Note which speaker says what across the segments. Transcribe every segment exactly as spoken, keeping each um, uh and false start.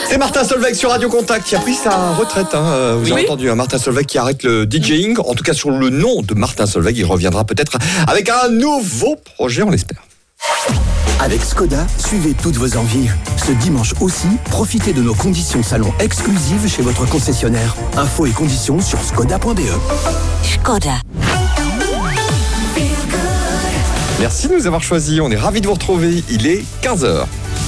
Speaker 1: C'est Martin Solveig sur Radio Contact qui a pris sa retraite. Hein. Vous oui. avez entendu, hein, Martin Solveig qui arrête le DJing. En tout cas, sur le nom de Martin Solveig, il reviendra peut-être avec un nouveau projet, on l'espère.
Speaker 2: Avec Skoda, suivez toutes vos envies. Ce dimanche aussi, profitez de nos conditions salon exclusives chez votre concessionnaire. Infos et conditions sur skoda point b e.
Speaker 3: Skoda.
Speaker 1: Merci de nous avoir choisis. On est ravis de vous retrouver. Il est quinze heures.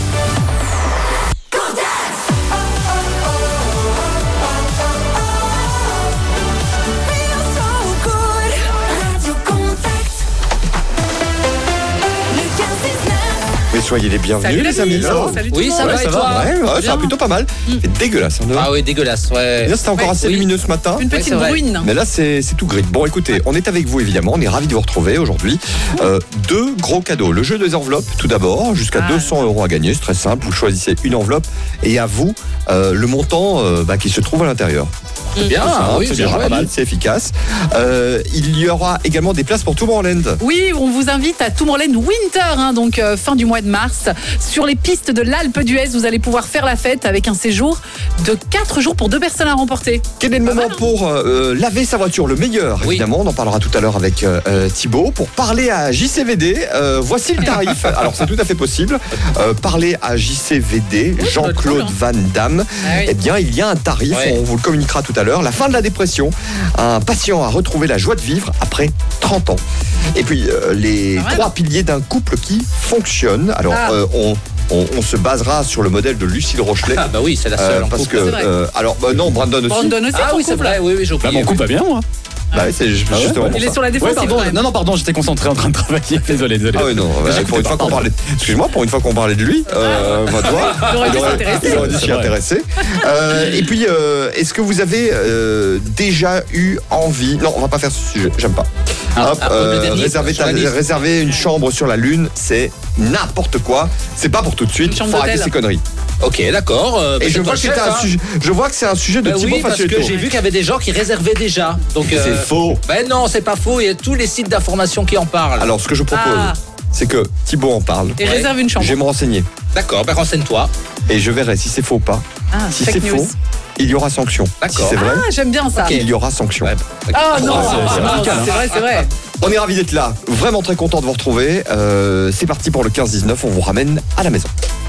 Speaker 1: Mais soyez les bienvenus.
Speaker 4: Salut
Speaker 1: les amis.
Speaker 4: Salut
Speaker 5: oui, ça va,
Speaker 1: ouais,
Speaker 5: et
Speaker 1: ça
Speaker 5: toi
Speaker 1: va. Ouais, ouais, ça va plutôt pas mal.
Speaker 5: Mm.
Speaker 1: C'est dégueulasse. Hein,
Speaker 5: ah oui, dégueulasse, ouais.
Speaker 1: Là, c'était encore
Speaker 4: ouais,
Speaker 1: assez
Speaker 5: oui.
Speaker 1: lumineux ce matin.
Speaker 4: Une petite
Speaker 5: ouais,
Speaker 4: brune.
Speaker 1: Mais là, c'est, c'est tout gris. Bon, écoutez, on est avec vous évidemment. On est ravis de vous retrouver aujourd'hui. Euh, deux gros cadeaux. Le jeu des enveloppes, tout d'abord, jusqu'à ah. deux cents euros à gagner. C'est très simple. Vous choisissez une enveloppe et à vous euh, le montant euh, bah, qui se trouve à l'intérieur.
Speaker 5: C'est bien,
Speaker 1: c'est
Speaker 5: ah, oui,
Speaker 1: c'est
Speaker 5: bien
Speaker 1: pas mal, c'est efficace. Euh, il y aura également des places pour Tomorrowland.
Speaker 4: Oui, on vous invite à Tomorrowland Winter, hein, donc euh, fin du mois de mars. Sur les pistes de l'Alpe d'Huez, vous allez pouvoir faire la fête avec un séjour de quatre jours pour deux personnes à remporter.
Speaker 1: Quel est le moment pour euh, laver sa voiture? Le meilleur,
Speaker 5: oui.
Speaker 1: évidemment. On en parlera tout à l'heure avec euh, Thibaut. Pour parler à J C V D, euh, voici le tarif. Alors, c'est tout à fait possible. Euh, parler à J C V D,
Speaker 4: oui,
Speaker 1: Jean-Claude
Speaker 4: cool,
Speaker 1: Van Damme.
Speaker 4: Ah, oui.
Speaker 1: Eh bien, il y a un tarif.
Speaker 5: Ouais.
Speaker 1: On vous le communiquera tout à l'heure. La fin de la dépression. Un patient a retrouvé la joie de vivre après trente ans. Et puis, euh, les
Speaker 4: ah, ouais.
Speaker 1: trois piliers d'un couple qui fonctionne. Alors,
Speaker 4: ah.
Speaker 1: euh, on... On, on se basera sur le modèle de Lucille Rochelet.
Speaker 5: Ah bah oui, c'est la seule.
Speaker 1: Euh,
Speaker 5: en
Speaker 1: parce
Speaker 5: couple.
Speaker 1: que, euh, alors, bah non, Brandon aussi.
Speaker 4: Brandon aussi,
Speaker 5: Ah
Speaker 4: ton
Speaker 5: oui, c'est
Speaker 4: couple.
Speaker 5: vrai, oui, oui, j'ai oublié.
Speaker 6: Bah, mon couple va bien, moi.
Speaker 1: Bah oui, c'est justement
Speaker 6: Ah ouais,
Speaker 1: pour
Speaker 4: Il est
Speaker 1: ça.
Speaker 4: sur la défense.
Speaker 6: Ouais, pardon. Non, non, pardon, j'étais concentré en train de travailler. Désolé, désolé.
Speaker 1: Ah oui, non, bah, pour une fois qu'on parlait. Excuse-moi, pour une fois qu'on parlait de lui, euh, bah, toi,
Speaker 4: Il aurait dû
Speaker 1: il aurait-
Speaker 4: s'intéresser.
Speaker 1: il aurait dû
Speaker 6: C'est
Speaker 1: s'y
Speaker 6: vrai.
Speaker 1: intéresser. Euh, et puis, euh, est-ce que vous avez euh, déjà eu envie? Non, on va pas faire ce sujet. J'aime pas.
Speaker 5: Ah,
Speaker 1: Hop,
Speaker 5: ah,
Speaker 1: euh,
Speaker 5: le dernier,
Speaker 1: réserver,
Speaker 5: sur
Speaker 1: ta-
Speaker 5: la liste.
Speaker 1: réserver une chambre sur la Lune, c'est n'importe quoi. C'est pas pour tout de suite.
Speaker 4: Une chambre
Speaker 1: Faut arrêter
Speaker 4: d'hôtel.
Speaker 1: ces conneries.
Speaker 5: Ok, d'accord. euh,
Speaker 1: Et
Speaker 5: bah,
Speaker 1: je
Speaker 5: c'est
Speaker 1: vois,
Speaker 5: pas
Speaker 1: que c'est
Speaker 5: cher,
Speaker 1: un
Speaker 5: hein.
Speaker 1: sujet, je vois que c'est un sujet de
Speaker 5: Bah
Speaker 1: Thibaut
Speaker 5: oui, parce
Speaker 1: Facetto.
Speaker 5: que j'ai vu qu'il y avait des gens qui réservaient déjà. Donc, euh,
Speaker 1: C'est faux.
Speaker 5: Ben non, c'est pas faux. Il y a tous les sites d'information qui en parlent.
Speaker 1: Alors, ce que je propose,
Speaker 4: Ah.
Speaker 1: c'est que Thibaut en parle.
Speaker 4: Et
Speaker 5: Ouais.
Speaker 4: réserve une chambre.
Speaker 1: Je vais me renseigner.
Speaker 5: D'accord, ben renseigne-toi.
Speaker 1: Et je verrai si c'est faux ou pas.
Speaker 4: Ah,
Speaker 1: Si
Speaker 4: fake
Speaker 1: c'est
Speaker 4: news.
Speaker 1: faux, il y aura sanction.
Speaker 5: D'accord.
Speaker 1: Si c'est vrai,
Speaker 4: Ah, j'aime bien ça.
Speaker 1: il y aura sanction.
Speaker 5: Ouais, bah,
Speaker 4: Oh non,
Speaker 1: Ah, c'est- c'est
Speaker 4: non,
Speaker 1: radical,
Speaker 4: c'est vrai, c'est vrai.
Speaker 1: On est ravis d'être là. Vraiment très content de vous retrouver. Euh, c'est parti pour le quinze dix-neuf. On vous ramène à la maison.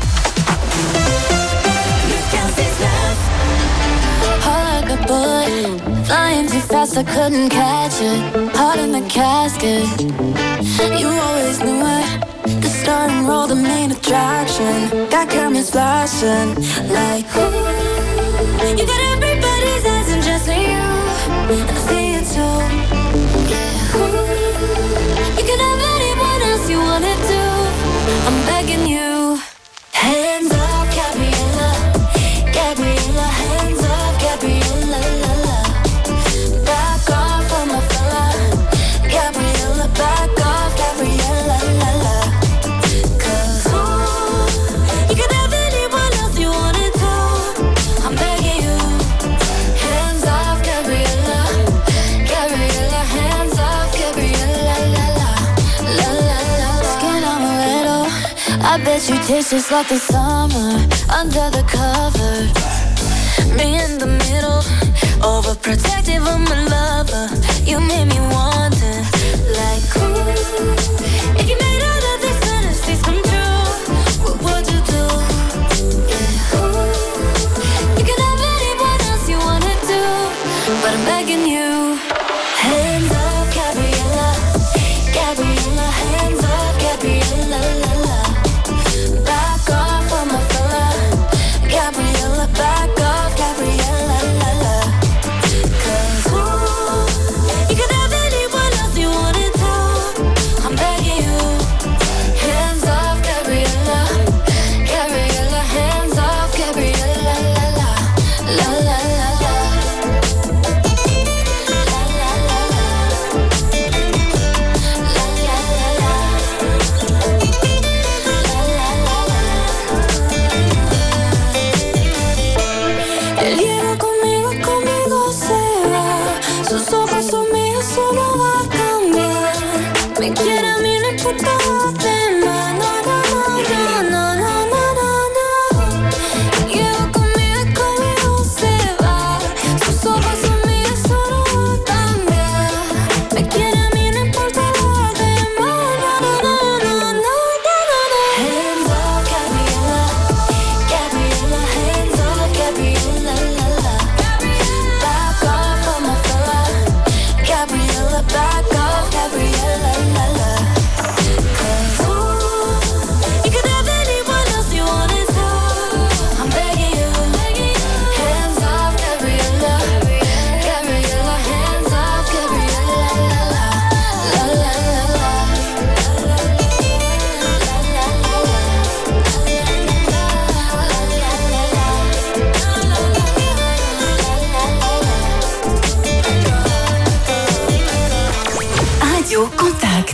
Speaker 3: Heart like a bullet, flying too fast, I couldn't catch it. Heart in the casket, you always knew it. The star and roll, the main attraction. Got cameras flashing, like ooh. You got everybody's eyes and just you, and I see it too. Yeah, ooh. You can have anyone else you wanna do. I'm begging you, hands up, Gabriella. Gabriella, hands up, Gabriella, la la. Back off of my fella, Gabriella, back off, Gabriella, la la. 'Cause ooh, you can have anyone else you wanna do. I'm begging you, hands off, Gabriella, Gabriella, hands off, Gabriella, la la, la la la. Skin on a little, I bet you taste just like the summer under the covers. Me in the middle, overprotective of my lover. You made me wonder, like ooh, if you made all of these fantasies come true, what would you do? Yeah, ooh, you can have anyone else you wanna do, but I'm begging you, hands up, Gabriella, Gabriella, hands up, Gabriella, la la. Back off of my fella, Gabriella, back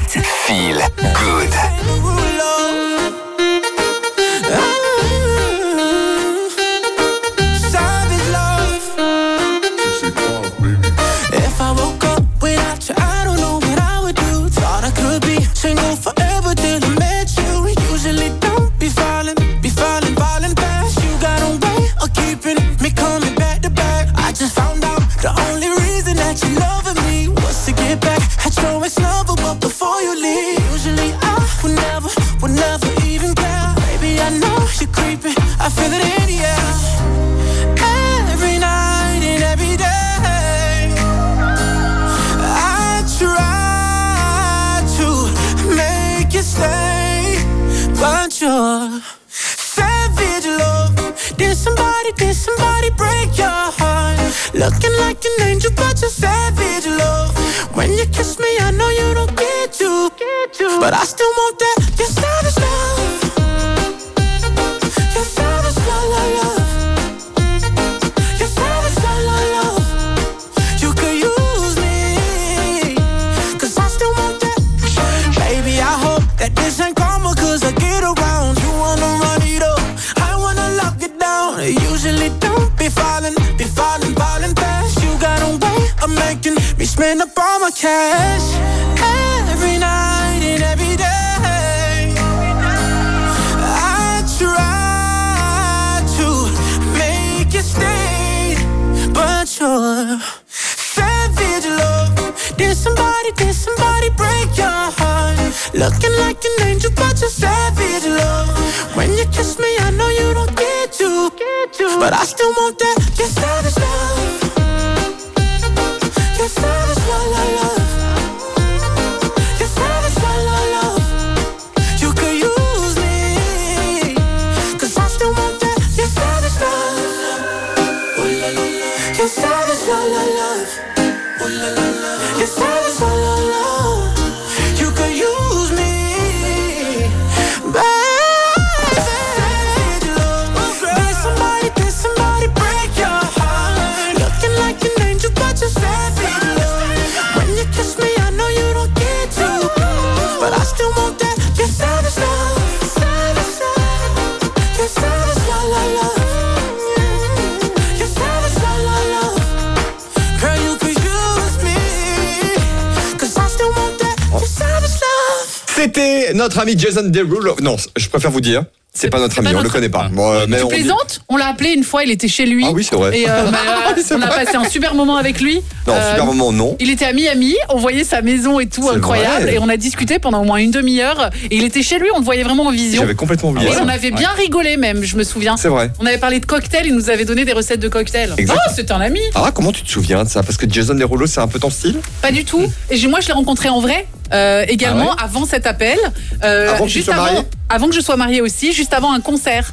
Speaker 7: Hit. Feel good.
Speaker 8: If I woke up without you, I don't know what I would do. Thought I could be single forever till I met you. Usually don't be falling, be falling, falling fast. You got a way of keeping me coming back to back. I just found out the only reason that you loving me was to get back at your ex-lover, but before you leave, usually I would never, would never even care. Baby, I know you're creeping, I feel it in the air. Every night and every day try to make you stay, but you're savage love. Did somebody, did somebody break your heart? Looking like an angel, but you're savage love. When you kiss me, I know you don't get to, but I still want that. You're savage love. You're savage love, love, love. You're savage love, love, love. You could use me, cause I still want that. Baby, I hope that this ain't karma, cause I get around. You wanna run it up, I wanna lock it down. I usually don't be falling, be falling, falling fast. You got a way of making me spend up all my cash. Every night and every day I try to make you stay, but you're savage love. Did somebody, did somebody break your heart? Looking like an angel, but you're savage love. When you kiss me, I know you don't get to, but I still want that. You're savage love. You're savage love, love, love. You're savage love, love, love. You could use me, cause I still want that. You're savage love. You're savage love, love, love. You're savage love, love, love. You could use me, baby. Savage love. Did somebody, did somebody break your heart? Looking like an angel, but you're savage love. When you kiss me, I know you don't get to, but I still want that. You're savage love. Savage love. You're savage love, love, love. You're savage love, love, love. Girl, you could use me, cause I still want that. You're savage love.
Speaker 1: C'était notre ami Jason Derulo. Non, je préfère vous dire, c'est pas notre
Speaker 4: c'est
Speaker 1: ami,
Speaker 4: pas
Speaker 1: on le
Speaker 4: notre-
Speaker 1: connaît pas. Bon, euh, mais
Speaker 4: Tu
Speaker 1: on dit-
Speaker 4: plaisantes? On l'a appelé une fois, il était chez lui.
Speaker 1: Ah oui, c'est vrai.
Speaker 4: Et euh, bah,
Speaker 1: Oui, c'est
Speaker 4: on a
Speaker 1: vrai.
Speaker 4: passé un super moment avec lui.
Speaker 1: Non,
Speaker 4: Euh,
Speaker 1: super moment, non.
Speaker 4: Il était à Miami, on voyait sa maison et tout,
Speaker 1: C'est
Speaker 4: incroyable.
Speaker 1: vrai.
Speaker 4: Et on a discuté pendant au moins une demi-heure. Et il était chez lui, on le voyait vraiment en vision.
Speaker 1: J'avais complètement oublié
Speaker 4: Et
Speaker 1: ça.
Speaker 4: on avait bien rigolé même, je me souviens.
Speaker 1: C'est vrai.
Speaker 4: On avait parlé de cocktails, il nous avait donné des recettes de cocktails.
Speaker 1: Exact.
Speaker 4: Oh, c'est un ami.
Speaker 1: Ah, comment tu te souviens de ça? Parce que Jason Derulo, c'est un peu ton style?
Speaker 4: Pas du tout. Et j'ai- moi, je l'ai rencontré en vrai. euh, également
Speaker 1: Ah
Speaker 4: avant cet appel, euh,
Speaker 1: Avant que tu
Speaker 4: juste
Speaker 1: sois
Speaker 4: avant,
Speaker 1: mariée
Speaker 4: avant que je sois mariée aussi, juste avant un concert.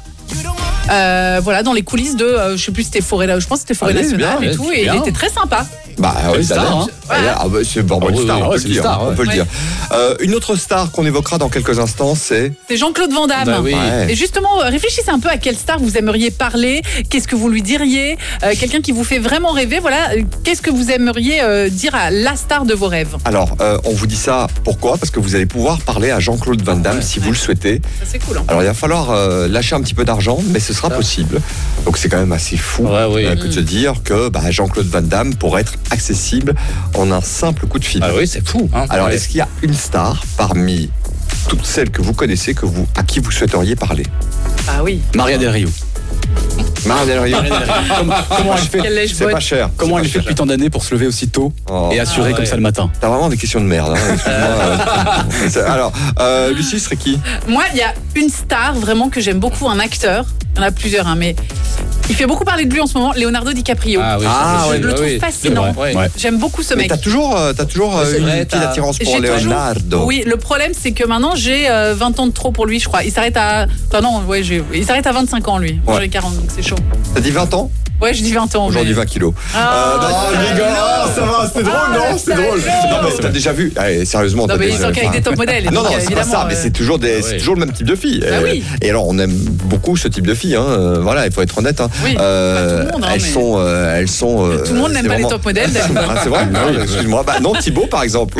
Speaker 4: Euh, voilà, dans les coulisses de, euh, je sais plus, c'était Forêt, je pense que c'était Forêt
Speaker 6: Allez,
Speaker 4: Nationale
Speaker 6: bien,
Speaker 4: et tout,
Speaker 6: c'est
Speaker 4: et il
Speaker 6: bien.
Speaker 4: était très sympa.
Speaker 1: Bah oui,
Speaker 6: C'est
Speaker 1: ça
Speaker 6: une
Speaker 1: a
Speaker 6: star,
Speaker 1: l'air.
Speaker 6: hein.
Speaker 1: Ah, ah, bah, c'est bon, bon,
Speaker 6: Ah
Speaker 1: une
Speaker 6: oui,
Speaker 1: star,
Speaker 6: oui,
Speaker 1: on
Speaker 6: ouais,
Speaker 1: peut
Speaker 6: c'est
Speaker 1: le
Speaker 6: une
Speaker 1: dire.
Speaker 6: star,
Speaker 1: On
Speaker 6: ouais.
Speaker 1: peut le
Speaker 4: Ouais.
Speaker 1: dire. Euh, une autre star qu'on évoquera dans quelques instants, c'est.
Speaker 4: C'est Jean-Claude Van Damme.
Speaker 5: Bah oui.
Speaker 1: Ouais.
Speaker 4: Et justement, euh, réfléchissez un peu à quelle star vous aimeriez parler, qu'est-ce que vous lui diriez, euh, quelqu'un qui vous fait vraiment rêver, voilà, euh, qu'est-ce que vous aimeriez euh, dire à la star de vos rêves.
Speaker 1: Alors, euh, on vous dit ça pourquoi? Parce que vous allez pouvoir parler à Jean-Claude Van Damme si vous le souhaitez.
Speaker 4: Ça, c'est cool. Hein.
Speaker 1: Alors, il va falloir euh, lâcher un petit peu d'argent, mais ce sera possible. Donc, c'est quand même assez fou
Speaker 5: Ouais, oui.
Speaker 1: euh, que de se dire que bah, Jean-Claude Van Damme pourrait être accessible en un simple coup de fil.
Speaker 5: Ah oui, c'est fou. Hein.
Speaker 1: Alors,
Speaker 5: Ouais.
Speaker 1: est-ce qu'il y a une star parmi toutes celles que vous connaissez que vous, à qui vous souhaiteriez parler?
Speaker 4: Ah oui.
Speaker 6: Maria Del Rio.
Speaker 1: Maria Del Rio.
Speaker 6: Comment, comment elle fait
Speaker 4: Quelle lèche
Speaker 1: C'est
Speaker 4: botte.
Speaker 1: pas cher.
Speaker 6: Comment
Speaker 1: C'est
Speaker 6: elle
Speaker 1: pas
Speaker 6: fait depuis
Speaker 1: cher.
Speaker 6: tant d'années pour se lever aussi tôt
Speaker 1: Oh.
Speaker 6: et assurer
Speaker 5: Ah ouais.
Speaker 6: comme ça le matin?
Speaker 1: T'as vraiment des questions de merde. Hein. Excuse-moi, euh. C'est- Alors, euh, Lucie serait qui?
Speaker 4: Moi, il y a une star vraiment que j'aime beaucoup, un acteur. Il y en a plusieurs, hein, mais il fait beaucoup parler de lui en ce moment, Leonardo DiCaprio.
Speaker 5: Ah oui,
Speaker 1: Ah,
Speaker 5: ça,
Speaker 1: ouais,
Speaker 5: c'est-
Speaker 4: je le
Speaker 5: oui,
Speaker 4: trouve
Speaker 5: oui.
Speaker 4: fascinant.
Speaker 5: C'est vrai, ouais.
Speaker 6: Ouais.
Speaker 4: J'aime beaucoup ce
Speaker 1: Mais
Speaker 4: mec.
Speaker 1: t'as toujours, euh, t'as toujours
Speaker 5: Ouais,
Speaker 1: euh,
Speaker 5: c'est
Speaker 1: une
Speaker 5: vrai,
Speaker 1: petite
Speaker 5: t'as-
Speaker 1: attirance pour
Speaker 4: J'ai toujours-
Speaker 1: Leonardo.
Speaker 4: Oui, le problème c'est que maintenant j'ai euh, vingt ans de trop pour lui, je crois. Il s'arrête à. Enfin non, ouais, j'ai- il s'arrête à vingt-cinq ans lui. Moi
Speaker 1: Ouais.
Speaker 4: j'ai quarante, donc c'est chaud.
Speaker 1: T'as dit vingt ans?
Speaker 4: Ouais, je dis vingt ans.
Speaker 1: Aujourd'hui
Speaker 4: mais...
Speaker 1: vingt kilos.
Speaker 4: Ah,
Speaker 1: euh, non,
Speaker 4: ça
Speaker 1: je rigole. Ah, ça va, c'est drôle,
Speaker 4: Ah,
Speaker 1: non, c'est drôle.
Speaker 4: ça
Speaker 1: Non, mais t'as déjà vu. Allez, sérieusement.
Speaker 4: Non,
Speaker 1: t'as
Speaker 4: mais ils
Speaker 1: déjà-
Speaker 4: sont qu'avec des top modèles.
Speaker 1: Non,
Speaker 4: donc,
Speaker 1: non, c'est pas
Speaker 4: évidemment,
Speaker 1: ça, mais
Speaker 4: euh,
Speaker 1: c'est toujours, des,
Speaker 5: Ah
Speaker 1: c'est
Speaker 5: ouais.
Speaker 1: toujours le même type de fille.
Speaker 4: Bah
Speaker 1: Euh,
Speaker 4: oui.
Speaker 1: Et alors, on aime beaucoup ce type de filles. Hein. euh, Voilà, il faut être honnête. Hein.
Speaker 4: Oui,
Speaker 1: Euh,
Speaker 4: pas tout le monde, hein,
Speaker 1: elles,
Speaker 4: mais-
Speaker 1: sont, euh, elles sont. euh,
Speaker 4: Tout le monde n'aime
Speaker 1: c'est
Speaker 4: pas les
Speaker 1: vraiment-
Speaker 4: top modèles.
Speaker 1: Ah, c'est vrai. Ah, excuse-moi. Bah non, Thibaut, par exemple.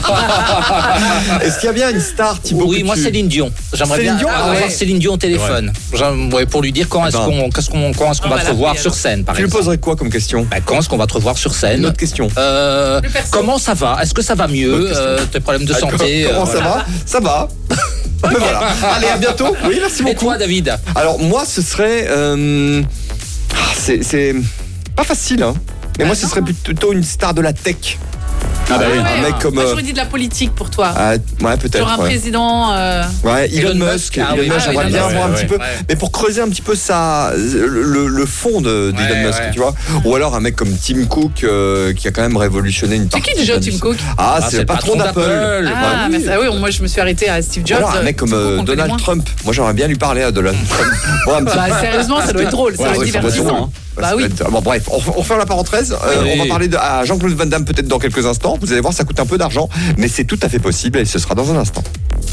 Speaker 1: Est-ce qu'il y a bien une star, Thibaut
Speaker 5: Oui,
Speaker 1: que
Speaker 5: moi
Speaker 1: tu-
Speaker 5: Céline Dion. J'aimerais
Speaker 1: Céline
Speaker 5: bien
Speaker 1: Dion,
Speaker 5: avoir
Speaker 1: ah ouais.
Speaker 5: Céline Dion au téléphone. J'aime- ouais, pour lui dire quand est-ce
Speaker 1: ben.
Speaker 5: qu'on qu'est-ce qu'on- quand est-ce qu'on
Speaker 4: On
Speaker 5: va
Speaker 4: va
Speaker 5: te revoir
Speaker 4: l'appeler,
Speaker 5: sur
Speaker 4: alors.
Speaker 5: scène, par
Speaker 1: Tu lui
Speaker 5: exemple.
Speaker 1: poserais quoi comme question?
Speaker 5: Bah, quand est-ce qu'on va te revoir sur
Speaker 1: Une
Speaker 5: scène
Speaker 1: autre question.
Speaker 5: Euh,
Speaker 4: Plus perso.
Speaker 5: Comment ça va? Est-ce que ça va
Speaker 1: Bonne
Speaker 5: mieux?
Speaker 1: question.
Speaker 5: Euh, Tes problèmes de
Speaker 1: Ah,
Speaker 5: santé?
Speaker 1: Comment
Speaker 5: euh,
Speaker 1: ça
Speaker 5: voilà.
Speaker 1: va? Ça va. Ben voilà. Allez, à bientôt. Oui, merci
Speaker 5: Et
Speaker 1: beaucoup.
Speaker 5: toi, David?
Speaker 1: Alors moi, ce serait, euh, ah, c'est, c'est pas facile, hein. Mais moi, ce serait plutôt une star de la tech.
Speaker 6: Ah bah oui.
Speaker 1: un mec comme,
Speaker 4: Moi,
Speaker 1: euh,
Speaker 4: j'aurais dit de la politique pour toi.
Speaker 1: Ah, ouais, peut-être.
Speaker 4: Genre un
Speaker 1: ouais.
Speaker 4: président. euh,
Speaker 1: Ouais, Elon,
Speaker 5: Elon
Speaker 1: Musk.
Speaker 5: Musk, ah
Speaker 1: Elon
Speaker 5: oui,
Speaker 1: Musk,
Speaker 5: ah,
Speaker 1: j'aimerais
Speaker 5: Elon
Speaker 1: bien
Speaker 5: Musk,
Speaker 1: voir un
Speaker 5: ouais,
Speaker 1: petit peu,
Speaker 5: ouais.
Speaker 1: mais pour creuser un petit peu ça, le, le fond de d'Elon
Speaker 5: Ouais,
Speaker 1: Musk,
Speaker 5: ouais.
Speaker 1: tu vois. Ou alors un mec comme Tim Cook euh, qui a quand même révolutionné une
Speaker 4: C'est
Speaker 1: partie.
Speaker 4: qui déjà
Speaker 1: de
Speaker 4: Tim Cook?
Speaker 1: Ah,
Speaker 5: Ah,
Speaker 1: c'est
Speaker 5: c'est
Speaker 1: le
Speaker 5: le
Speaker 1: patron
Speaker 5: patron
Speaker 1: d'Apple.
Speaker 5: d'Apple.
Speaker 4: Ah,
Speaker 1: Bah oui.
Speaker 4: mais ça, oui, moi je me suis arrêtée à Steve
Speaker 1: Ou
Speaker 4: Jobs.
Speaker 1: alors un mec comme
Speaker 4: Tim Cook,
Speaker 1: euh,
Speaker 4: on le connaît
Speaker 1: Donald
Speaker 4: moins.
Speaker 1: Trump. Moi, j'aimerais bien lui parler à Donald Trump. Bon, un petit
Speaker 4: Bah, sérieusement, ça doit être drôle, ça
Speaker 1: Ouais,
Speaker 4: doit
Speaker 1: ouais,
Speaker 4: être
Speaker 1: ça doit être
Speaker 4: divertissant.
Speaker 1: drôle.
Speaker 4: hein. Bah
Speaker 1: Ça
Speaker 4: oui.
Speaker 1: doit être- Bon, bref, on, on ferme la parenthèse. Euh,
Speaker 5: Oui.
Speaker 1: On va parler de, à Jean-Claude Van Damme peut-être dans quelques instants. Vous allez voir, ça coûte un peu d'argent, mais c'est tout à fait possible et ce sera dans un instant.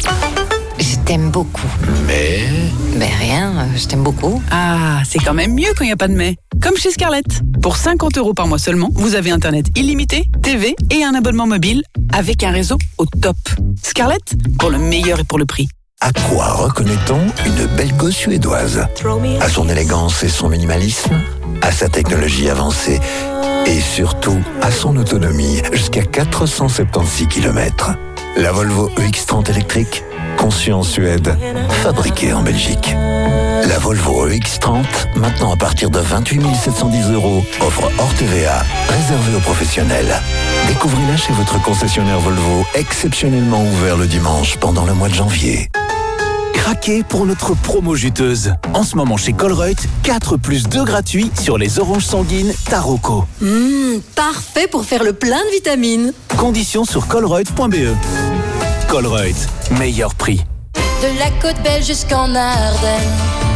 Speaker 9: Je t'aime beaucoup.
Speaker 7: Mais
Speaker 9: Ben rien, euh, je t'aime beaucoup.
Speaker 10: Ah, c'est quand même mieux quand il n'y a pas de mais. Comme chez Scarlett. Pour cinquante euros par mois seulement, vous avez Internet illimité, T V et un abonnement mobile avec un réseau au top. Scarlett, pour le meilleur et pour le prix.
Speaker 2: À quoi reconnaît-on une belle gosse suédoise? À son élégance et son minimalisme, à sa technologie avancée et surtout à son autonomie jusqu'à quatre cent soixante-seize kilomètres. La Volvo E X trente électrique, conçue en Suède, fabriquée en Belgique. La Volvo E X trente, maintenant à partir de vingt-huit mille sept cent dix euros, offre hors T V A, réservée aux professionnels. Découvrez-la chez votre concessionnaire Volvo, exceptionnellement ouvert le dimanche pendant le mois de janvier. Craquez pour notre promo juteuse. En ce moment chez Colruyt, quatre plus deux gratuits sur les oranges sanguines Taroko.
Speaker 9: Mmh, parfait pour faire le plein de vitamines.
Speaker 2: Conditions sur colruyt point b e. Colruyt, meilleur prix.
Speaker 3: De la côte belle jusqu'en Ardennes.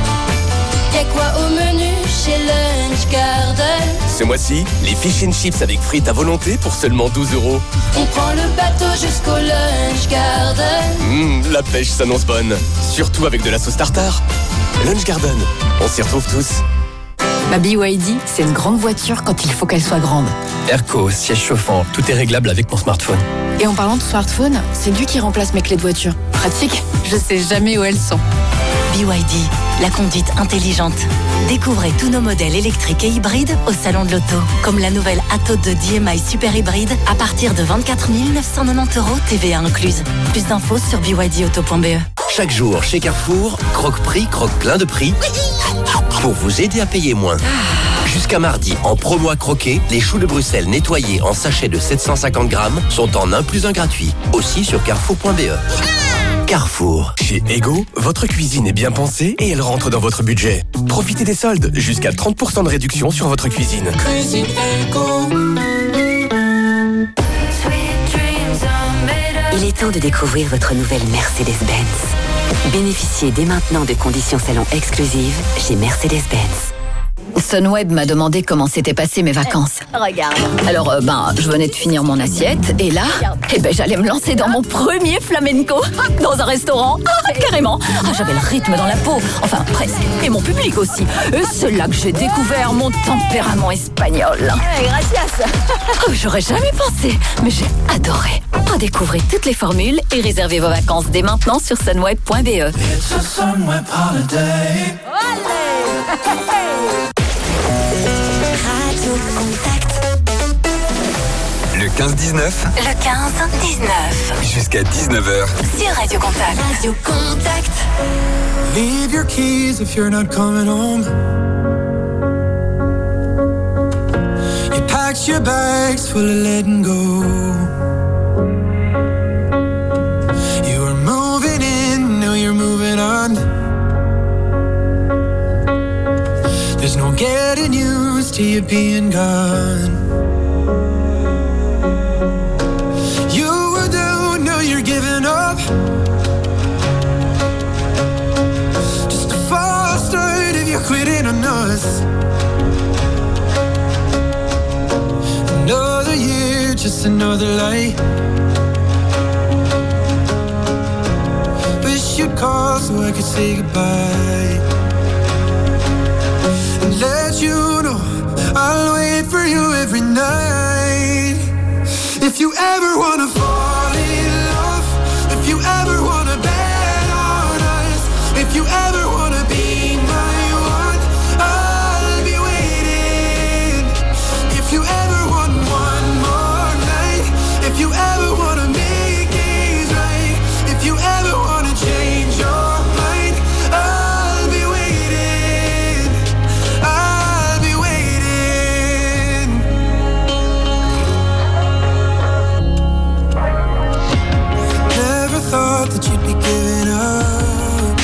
Speaker 3: Y'a quoi au menu chez Lunch Garden?
Speaker 11: Ce mois-ci, les fish and chips avec frites à volonté pour seulement douze euros.
Speaker 3: On prend le bateau jusqu'au Lunch Garden.
Speaker 11: Hum, la pêche s'annonce bonne. Surtout avec de la sauce tartare. Lunch Garden, on s'y retrouve tous.
Speaker 9: Ma B Y D, c'est une grande voiture quand il faut qu'elle soit grande.
Speaker 11: Airco, siège chauffant, tout est réglable avec mon smartphone.
Speaker 9: Et en parlant de smartphone, c'est lui qui remplace mes clés de voiture. Pratique, je sais jamais où elles sont.
Speaker 12: B Y D, la conduite intelligente. Découvrez tous nos modèles électriques et hybrides au Salon de l'Auto. Comme la nouvelle Atto deux D M I Super Hybride à partir de vingt-quatre mille neuf cent quatre-vingt-dix euros T V A incluse. Plus d'infos sur b y d auto point b e.
Speaker 11: Chaque jour, chez Carrefour, croque-prix, croque plein de prix. Pour vous aider à payer moins. Jusqu'à mardi, en promo à croquer, les choux de Bruxelles nettoyés en sachet de sept cent cinquante grammes sont en un plus un gratuit. Aussi sur carrefour point b e. Carrefour. Chez Ego, votre cuisine est bien pensée et elle rentre dans votre budget. Profitez des soldes, jusqu'à trente pour cent de réduction sur votre cuisine.
Speaker 12: Il est temps de découvrir votre nouvelle Mercedes-Benz. Bénéficiez dès maintenant de conditions salon exclusives chez Mercedes-Benz.
Speaker 9: Sunweb m'a demandé comment s'étaient passées mes vacances.
Speaker 12: Regarde.
Speaker 9: Alors, euh, ben, je venais de finir mon assiette et là, eh ben, j'allais me lancer dans mon premier flamenco dans un restaurant. Ah, carrément. Ah, j'avais le rythme dans la peau. Enfin, presque. Et mon public aussi. Et c'est là que j'ai découvert mon tempérament espagnol.
Speaker 12: Hey, gracias.
Speaker 9: Oh, j'aurais jamais pensé, mais j'ai adoré. Ah, découvrez toutes les formules et réservez vos vacances dès maintenant sur sunweb point b e.
Speaker 12: Radio Contact.
Speaker 7: le quinze dix-neuf
Speaker 12: Le quinze dix-neuf.
Speaker 7: jusqu'à dix-neuf heures.
Speaker 12: Sur Radio Contact.
Speaker 3: Radio Contact.
Speaker 8: Leave your keys if you're not coming home. You packed your bags full of letting go. You were moving in, now you're moving on. There's no getting used to you being gone. You were down, now you're giving up. Just a false start if you're quitting on us. just another lie. Wish you'd call so I could say goodbye and let you know I'll wait for you every night. If you ever wanna fall in love, if you ever wanna bet on us, if you ever wanna be my one, I'll be waiting. If you ever want one more night, if you ever wanna make things right, if you ever wanna change your mind, I'll be waiting. I'll be waiting. Never thought that you'd be giving up,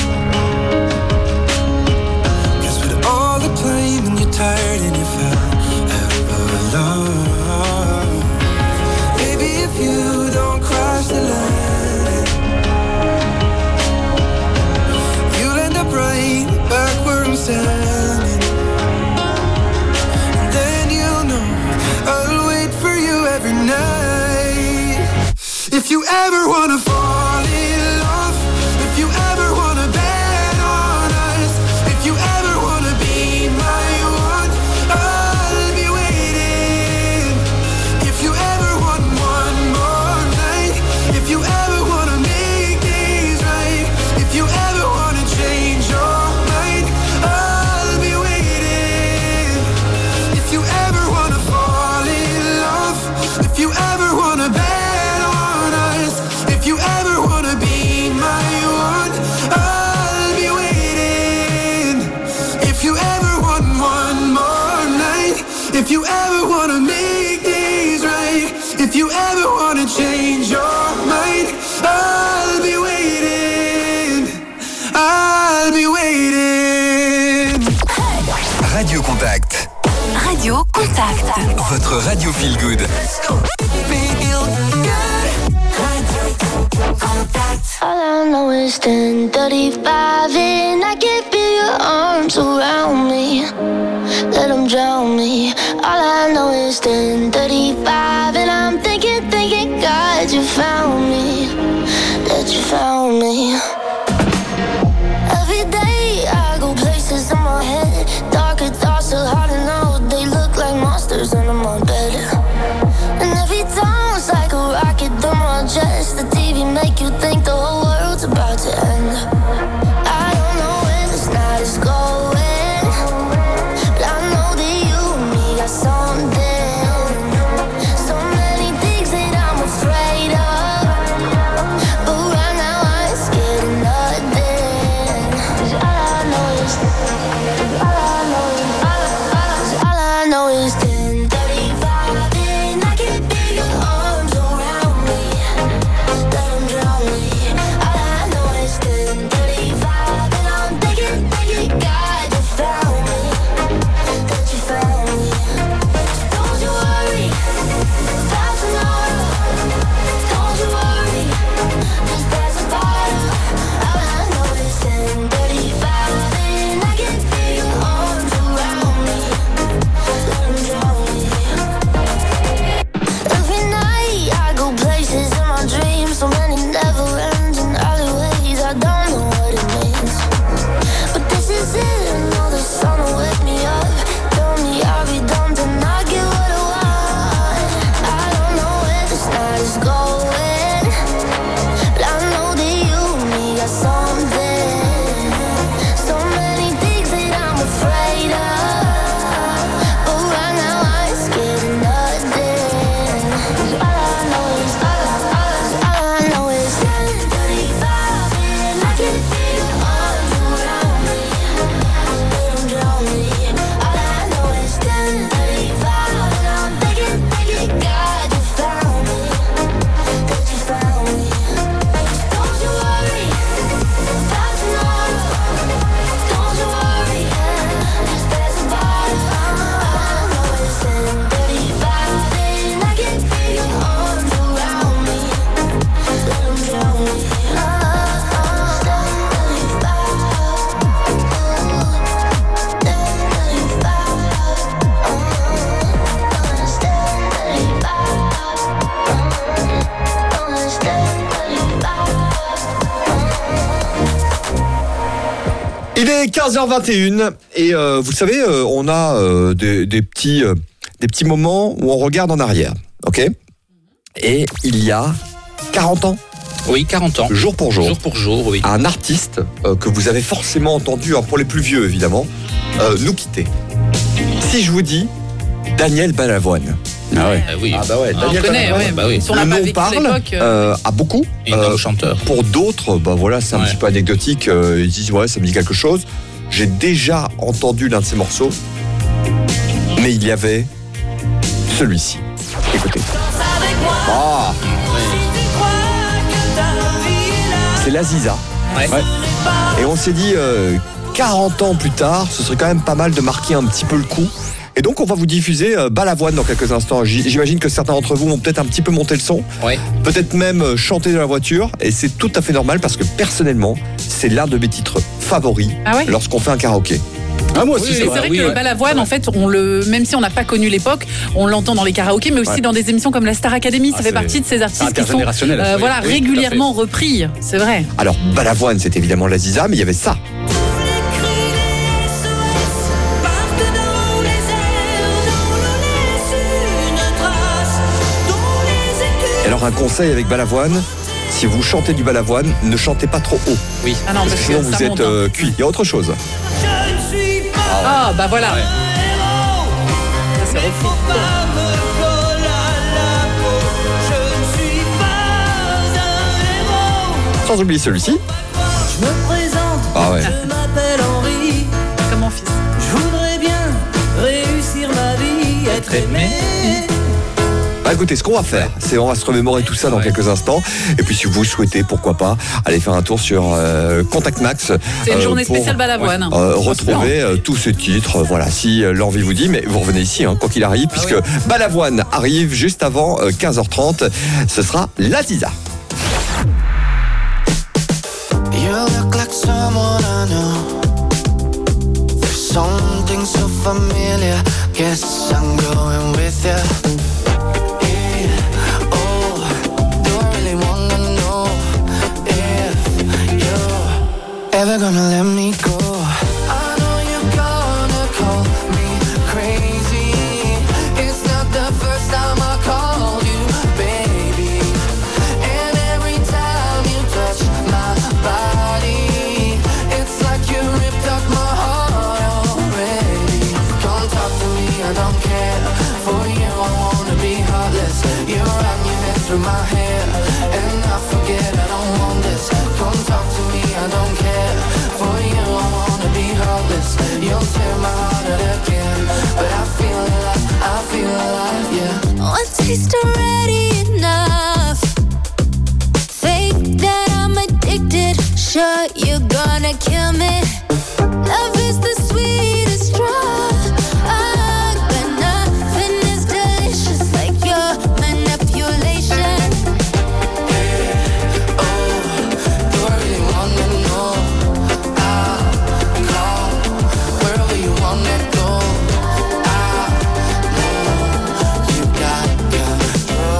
Speaker 8: 'cause with all the time and you're tired and you fell out of love. Baby, if you don't cross the line, you'll end up right back where I'm standing. And then you'll know I'll wait for you every night. If you ever wanna fall in love, if you ever wanna bet on us, if you ever wanna be my one, I'll be waiting. If you ever want one more night, if you ever wanna make things right, if you ever wanna change your mind, I'll be waiting. If you ever wanna fall in love, if you ever wanna bet on us, if you ever wanna be my one, I'll be waiting. If you ever want one more night, if you ever wanna make things right, if you ever wanna change your mind, I'll be waiting. I'll be waiting.
Speaker 7: Radio Contact.
Speaker 12: Radio Contact.
Speaker 7: Votre radio feel good.
Speaker 3: All I know is ten thirty-five and I can feel your arms around me. Let them drown me. All I know is ten thirty-five and I'm thinking, thinking, God, you found me. That you found me. Every day I go places in my head. Darker thoughts so hard to know. They look like monsters under my bed. And every time it's like a rocket through my chest. The T V make you think the whole world's about to end. I don't know where this night is going, but I know that you and me got something,
Speaker 1: est quinze heures vingt et un et euh, vous savez, euh, on a euh, des, des, petits, euh, des petits moments où on regarde en arrière, ok ? Et il y a quarante ans.
Speaker 5: Oui, quarante ans.
Speaker 1: Jour pour jour.
Speaker 5: Jour pour jour, oui.
Speaker 1: Un artiste euh, que vous avez forcément entendu, hein, pour les plus vieux évidemment, euh, nous quitter. Si je vous dis Daniel Balavoine.
Speaker 6: Ah ouais.
Speaker 5: Ah oui.
Speaker 1: Ah bah ouais,
Speaker 4: Ah,
Speaker 1: Daniel
Speaker 4: on connaît,
Speaker 1: Balavoine.
Speaker 4: ouais.
Speaker 5: bah oui.
Speaker 4: Si on
Speaker 1: Le
Speaker 4: l'a pas
Speaker 1: nom
Speaker 4: vécu à
Speaker 1: parle
Speaker 4: l'époque, euh,
Speaker 1: euh, à beaucoup.
Speaker 5: Énorme
Speaker 1: Euh,
Speaker 5: chanteur.
Speaker 1: Pour d'autres, bah voilà, c'est un
Speaker 5: Ouais.
Speaker 1: petit peu anecdotique. euh, ils disent ouais, ça me dit quelque chose. J'ai déjà entendu l'un de ses morceaux, mais il y avait celui-ci. Écoutez. Ah, c'est l'Aziza.
Speaker 5: Ouais.
Speaker 6: Ouais.
Speaker 1: Et on s'est dit, euh, quarante ans plus tard, ce serait quand même pas mal de marquer un petit peu le coup. Et donc, on va vous diffuser euh, Balavoine dans quelques instants. J- J'imagine que certains d'entre vous vont peut-être un petit peu monter le son,
Speaker 5: Ouais.
Speaker 1: peut-être même euh, chanter dans la voiture. Et c'est tout à fait normal parce que personnellement, c'est l'un de mes titres favoris
Speaker 4: Ah ouais.
Speaker 1: lorsqu'on fait un karaoké.
Speaker 6: Ah, moi aussi,
Speaker 5: Oui,
Speaker 4: Et
Speaker 6: c'est
Speaker 4: c'est
Speaker 6: vrai.
Speaker 4: vrai
Speaker 5: oui,
Speaker 4: que
Speaker 5: ouais.
Speaker 4: le Balavoine, en fait, on le, même si on n'a pas connu l'époque, on l'entend dans les karaokés, mais aussi
Speaker 1: Ouais.
Speaker 4: dans des émissions comme la Star Academy. Ça
Speaker 6: Ah,
Speaker 4: fait
Speaker 6: c'est-
Speaker 4: partie de ces artistes qui sont
Speaker 6: intergénérationnel.
Speaker 4: euh,
Speaker 6: Oui,
Speaker 4: voilà,
Speaker 5: oui, tout à
Speaker 4: régulièrement repris. C'est vrai.
Speaker 1: Alors, Balavoine, c'est évidemment l'Aziza, mais il y avait ça. Et alors, un conseil avec Balavoine, si vous chantez du Balavoine, ne chantez pas trop haut.
Speaker 5: Oui.
Speaker 4: Ah non,
Speaker 1: Parce
Speaker 4: parce
Speaker 1: que sinon,
Speaker 4: que
Speaker 1: vous
Speaker 4: ça
Speaker 1: êtes
Speaker 4: monte, hein.
Speaker 1: euh, cuit. Il y a autre chose.
Speaker 4: Ah, bah voilà.
Speaker 5: Ouais.
Speaker 4: Ça, c'est repris.
Speaker 1: Sans oublier celui-ci.
Speaker 8: Je me présente,
Speaker 1: Ah ouais.
Speaker 8: je m'appelle Henri.
Speaker 4: Comme mon fils.
Speaker 8: Je voudrais bien réussir ma vie, être aimé.
Speaker 1: Bah écoutez, ce qu'on va faire, c'est on va se remémorer tout ça dans
Speaker 5: Ouais.
Speaker 1: quelques instants. Et puis si vous souhaitez, pourquoi pas, aller faire un tour sur euh, Contact Max.
Speaker 4: C'est une
Speaker 1: euh,
Speaker 4: journée
Speaker 1: pour,
Speaker 4: spéciale Balavoine.
Speaker 1: euh, retrouver euh, tous ces titres. euh, Voilà, si euh, l'envie vous dit, mais vous revenez ici, hein, quoi qu'il arrive,
Speaker 4: Ah
Speaker 1: puisque Balavoine arrive juste avant euh, quinze heures trente. Ce sera l'Aziza.
Speaker 8: You look like someone I know. There's something so familiar. Guess I'm going with you. Yeah. Oh, do I really wanna know if you're ever gonna let me go? I know you're gonna call me crazy. It's not the first time I called you, baby. And every time you touch my body, it's like you ripped up my heart already. Come talk to me, I don't care. For you, I wanna be heartless. You run your head through my hair, and I forget I don't want this. Come talk to me, I don't care. For you, I wanna be heartless. You'll tear my heart out again, but I feel alive, I feel alive, yeah.
Speaker 3: One taste already enough. Think that I'm addicted. Sure, you're gonna kill me. Love is the sweetest drug, but nothing is delicious like your manipulation.
Speaker 8: Oh, do I really wanna know? I'll call wherever you wanna go. I know you got control.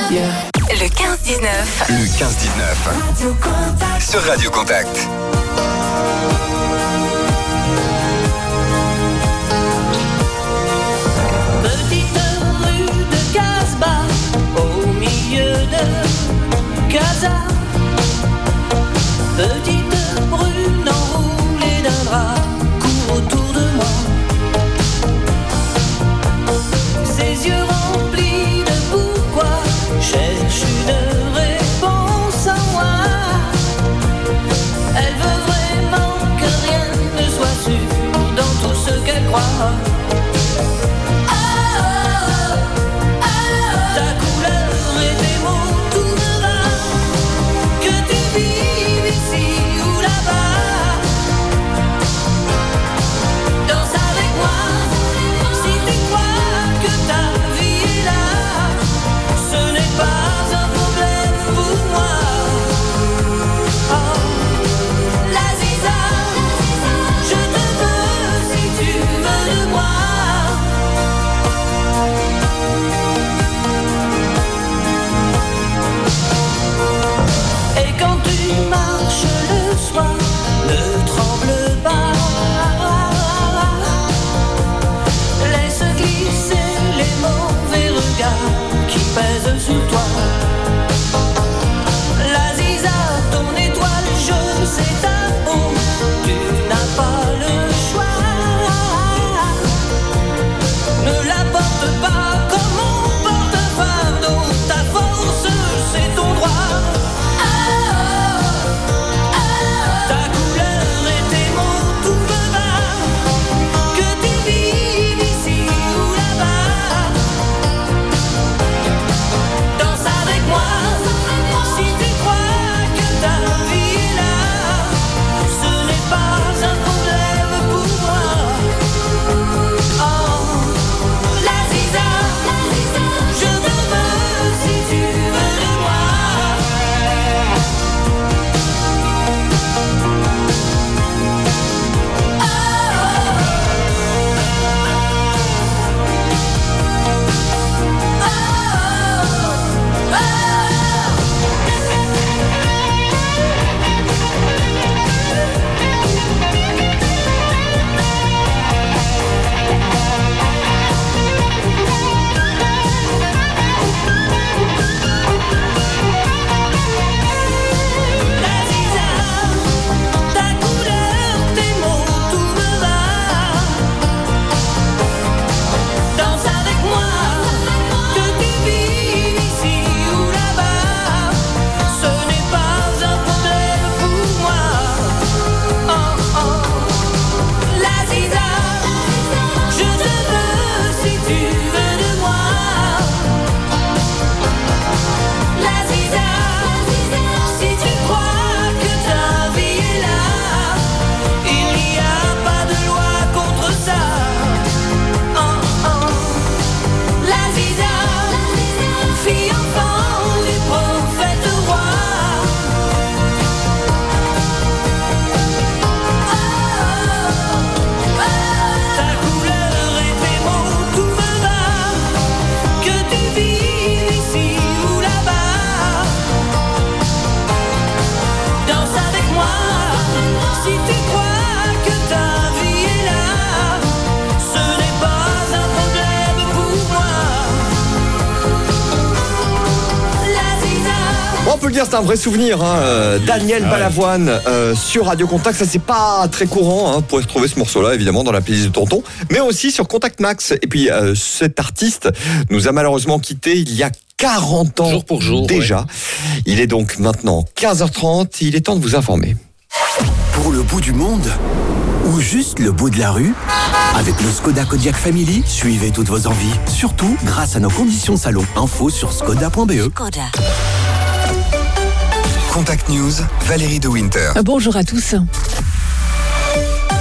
Speaker 12: Le quinze dix-neuf.
Speaker 7: Le quinze dix-neuf. Sur Radio Contact.
Speaker 8: Petite rue de Casbah, au milieu de Casa. Petite brune enroulée d'un drap court autour de moi. Ses yeux remplis de pourquoi cherche une réponse en moi. Elle veut vraiment que rien ne soit sûr dans tout ce qu'elle croit. Pèse sur toi. La Ziza, ton étoile, je sais ta peau. Tu n'as pas le choix. Ne la porte pas comme on porte un fardeau. Ta force, c'est ton droit. Ta couleur et tes mots, tout me va. Que tu vives ici ou là-bas.
Speaker 1: On peut le dire, c'est un vrai souvenir. Hein. Euh, Daniel ah ouais. Balavoine euh, sur Radio Contact, ça c'est pas très courant. Hein. Vous pouvez retrouver ce morceau-là évidemment dans la playlist de Tonton, mais aussi sur Contact Max. Et puis euh, cet artiste nous a malheureusement quitté il y a quarante ans
Speaker 5: jour pour jour,
Speaker 1: déjà.
Speaker 5: Ouais.
Speaker 1: Il est donc maintenant quinze heures trente. Il est temps de vous informer.
Speaker 13: Pour le bout du monde ou juste le bout de la rue, avec le Skoda Kodiaq Family, suivez toutes vos envies. Surtout grâce à nos conditions salon. Info sur skoda point b e. Skoda.
Speaker 7: Contact News, Valérie de Winter.
Speaker 4: Bonjour à tous.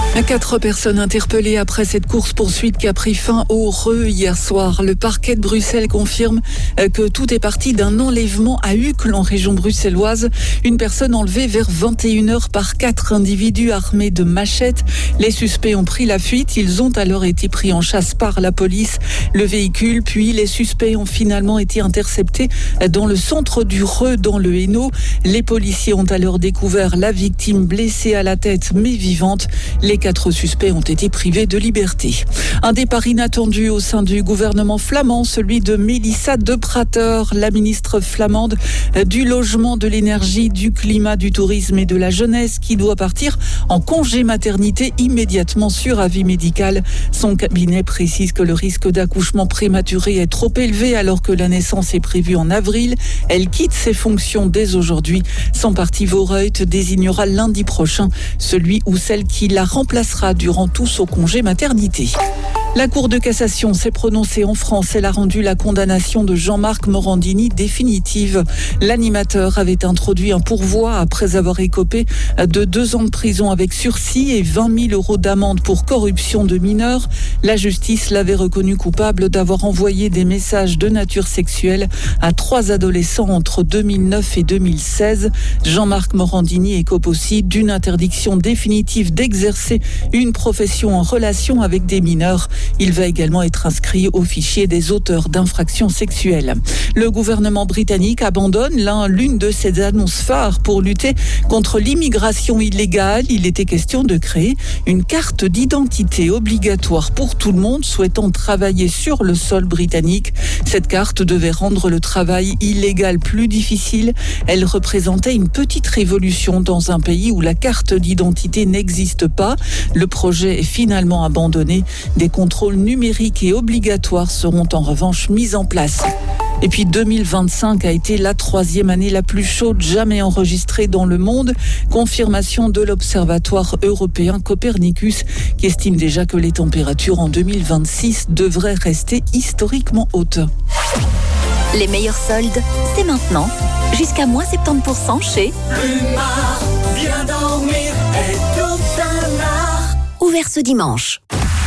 Speaker 14: Quatre personnes interpellées après cette course-poursuite qui a pris fin au Reux hier soir. Le parquet de Bruxelles confirme que tout est parti d'un enlèvement à Uccle en région bruxelloise. Une personne enlevée vers vingt et une heures par quatre individus armés de machettes. Les suspects ont pris la fuite. Ils ont alors été pris en chasse par la police. Le véhicule, puis les suspects ont finalement été interceptés dans le centre du Reux, dans le Hainaut. Les policiers ont alors découvert la victime blessée à la tête mais vivante. Les quatre suspects ont été privés de liberté. Un départ inattendu au sein du gouvernement flamand, celui de Mélissa De Prater, la ministre flamande du logement, de l'énergie, du climat, du tourisme et de la jeunesse, qui doit partir en congé maternité immédiatement sur avis médical. Son cabinet précise que le risque d'accouchement prématuré est trop élevé alors que la naissance est prévue en avril. Elle quitte ses fonctions dès aujourd'hui. Son parti Vorreut désignera lundi prochain celui ou celle qui la remplacera durant tout son congé maternité. La Cour de cassation s'est prononcée en France. Elle a rendu la condamnation de Jean-Marc Morandini définitive. L'animateur avait introduit un pourvoi après avoir écopé de deux ans de prison avec sursis et vingt mille euros d'amende pour corruption de mineurs. La justice l'avait reconnu coupable d'avoir envoyé des messages de nature sexuelle à trois adolescents entre deux mille neuf et deux mille seize. Jean-Marc Morandini écope aussi d'une interdiction définitive d'exercer une profession en relation avec des mineurs. Il va également être inscrit au fichier des auteurs d'infractions sexuelles. Le gouvernement britannique abandonne l'un, l'une de ses annonces phares pour lutter contre l'immigration illégale. Il était question de créer une carte d'identité obligatoire pour tout le monde souhaitant travailler sur le sol britannique. Cette carte devait rendre le travail illégal plus difficile. Elle représentait une petite révolution dans un pays où la carte d'identité n'existe pas. Le projet est finalement abandonné. Des contrôles numériques et obligatoires seront en revanche mis en place. Et puis deux mille vingt-cinq a été la troisième année la plus chaude jamais enregistrée dans le monde. Confirmation de l'Observatoire européen Copernicus qui estime déjà que les températures en deux mille vingt-six devraient rester historiquement hautes.
Speaker 9: Les meilleurs soldes, c'est maintenant. Jusqu'à moins soixante-dix pour cent chez
Speaker 8: Plumard, bien dormir et tout un art.
Speaker 9: Ouvert ce dimanche.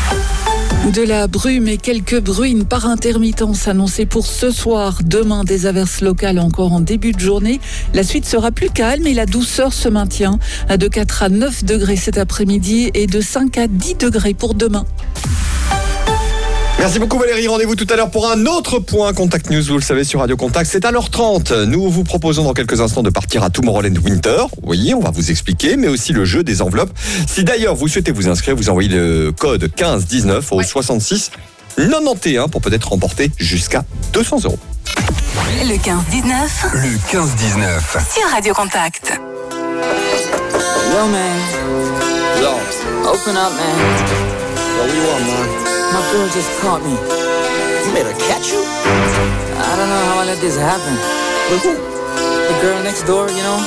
Speaker 14: De la brume et quelques bruines par intermittence annoncées pour ce soir. Demain, des averses locales encore en début de journée. La suite sera plus calme et la douceur se maintient. De quatre à neuf degrés cet après-midi et de cinq à dix degrés pour demain.
Speaker 1: Merci beaucoup Valérie, rendez-vous tout à l'heure pour un autre point Contact News, vous le savez sur Radio Contact, c'est à l'heure trente. Nous vous proposons dans quelques instants de partir à Tomorrowland Winter, oui, on va vous expliquer, mais aussi le jeu des enveloppes. Si d'ailleurs vous souhaitez vous inscrire, vous envoyez le code quinze dix-neuf au ouais. soixante-six quatre-vingt-onze pour peut-être remporter jusqu'à deux cents euros.
Speaker 12: Le quinze dix-neuf.
Speaker 7: Le quinze dix-neuf.
Speaker 12: Sur Radio Contact.
Speaker 15: Yo man, yo, open up man. Yo, what do you want man? My girl just caught me.
Speaker 11: You made her catch you?
Speaker 15: I don't know how I let this happen.
Speaker 11: With who?
Speaker 15: The girl next door, you know?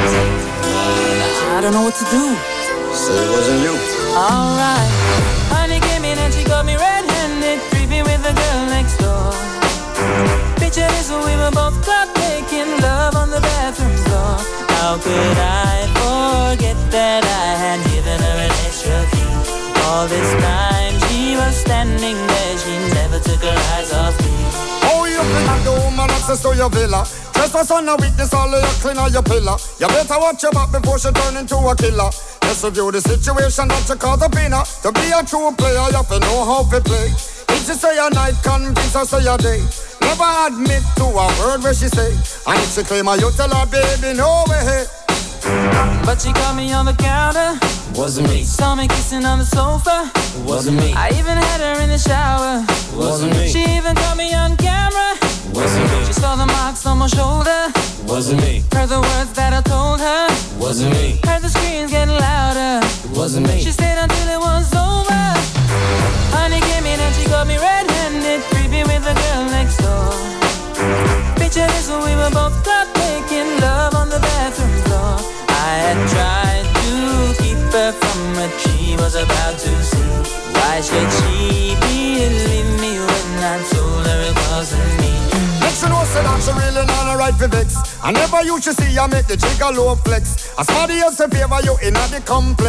Speaker 15: I don't know what to do.
Speaker 11: So it wasn't you.
Speaker 15: Alright. Honey came in and she got me red-handed, creepy with the girl next door. Picture this, we were both caught making love on the bathroom floor. How could I forget that I had given her an extra key? All this time she was standing there, she never took her eyes off me.
Speaker 16: Oh, you think the woman access to your villa? Trespass on a witness, all of your clean on your pillar. You better watch your back before she turn into a killer. Let's review the situation that you call the winner. To be a true player, you have to know how to play. If she say a night, convince her say a day. Never admit to a word where she say. And if she claim her, you tell her, baby, no way.
Speaker 15: But she caught me on the counter.
Speaker 11: Wasn't me.
Speaker 15: Saw me kissing on the sofa.
Speaker 11: Wasn't me.
Speaker 15: I even had her in the shower.
Speaker 11: Wasn't me.
Speaker 15: She even caught me on camera.
Speaker 11: Wasn't me.
Speaker 15: She saw the marks on my shoulder.
Speaker 11: Wasn't me.
Speaker 15: Heard the words that I told her.
Speaker 11: Wasn't me.
Speaker 15: Heard the screams getting louder.
Speaker 11: Wasn't me.
Speaker 15: She stayed until it was over. Honey came in and she got me red-handed, creepy with the girl next door. Picture this, we were both caught making love on the bathroom floor. I had tried to keep her from what she was about to see. Why should she believe me when I told her it wasn't me?
Speaker 16: Next you know say that she really not a right for vex. I never used to see her make the chick a low flex. As somebody else in favor you in the complex.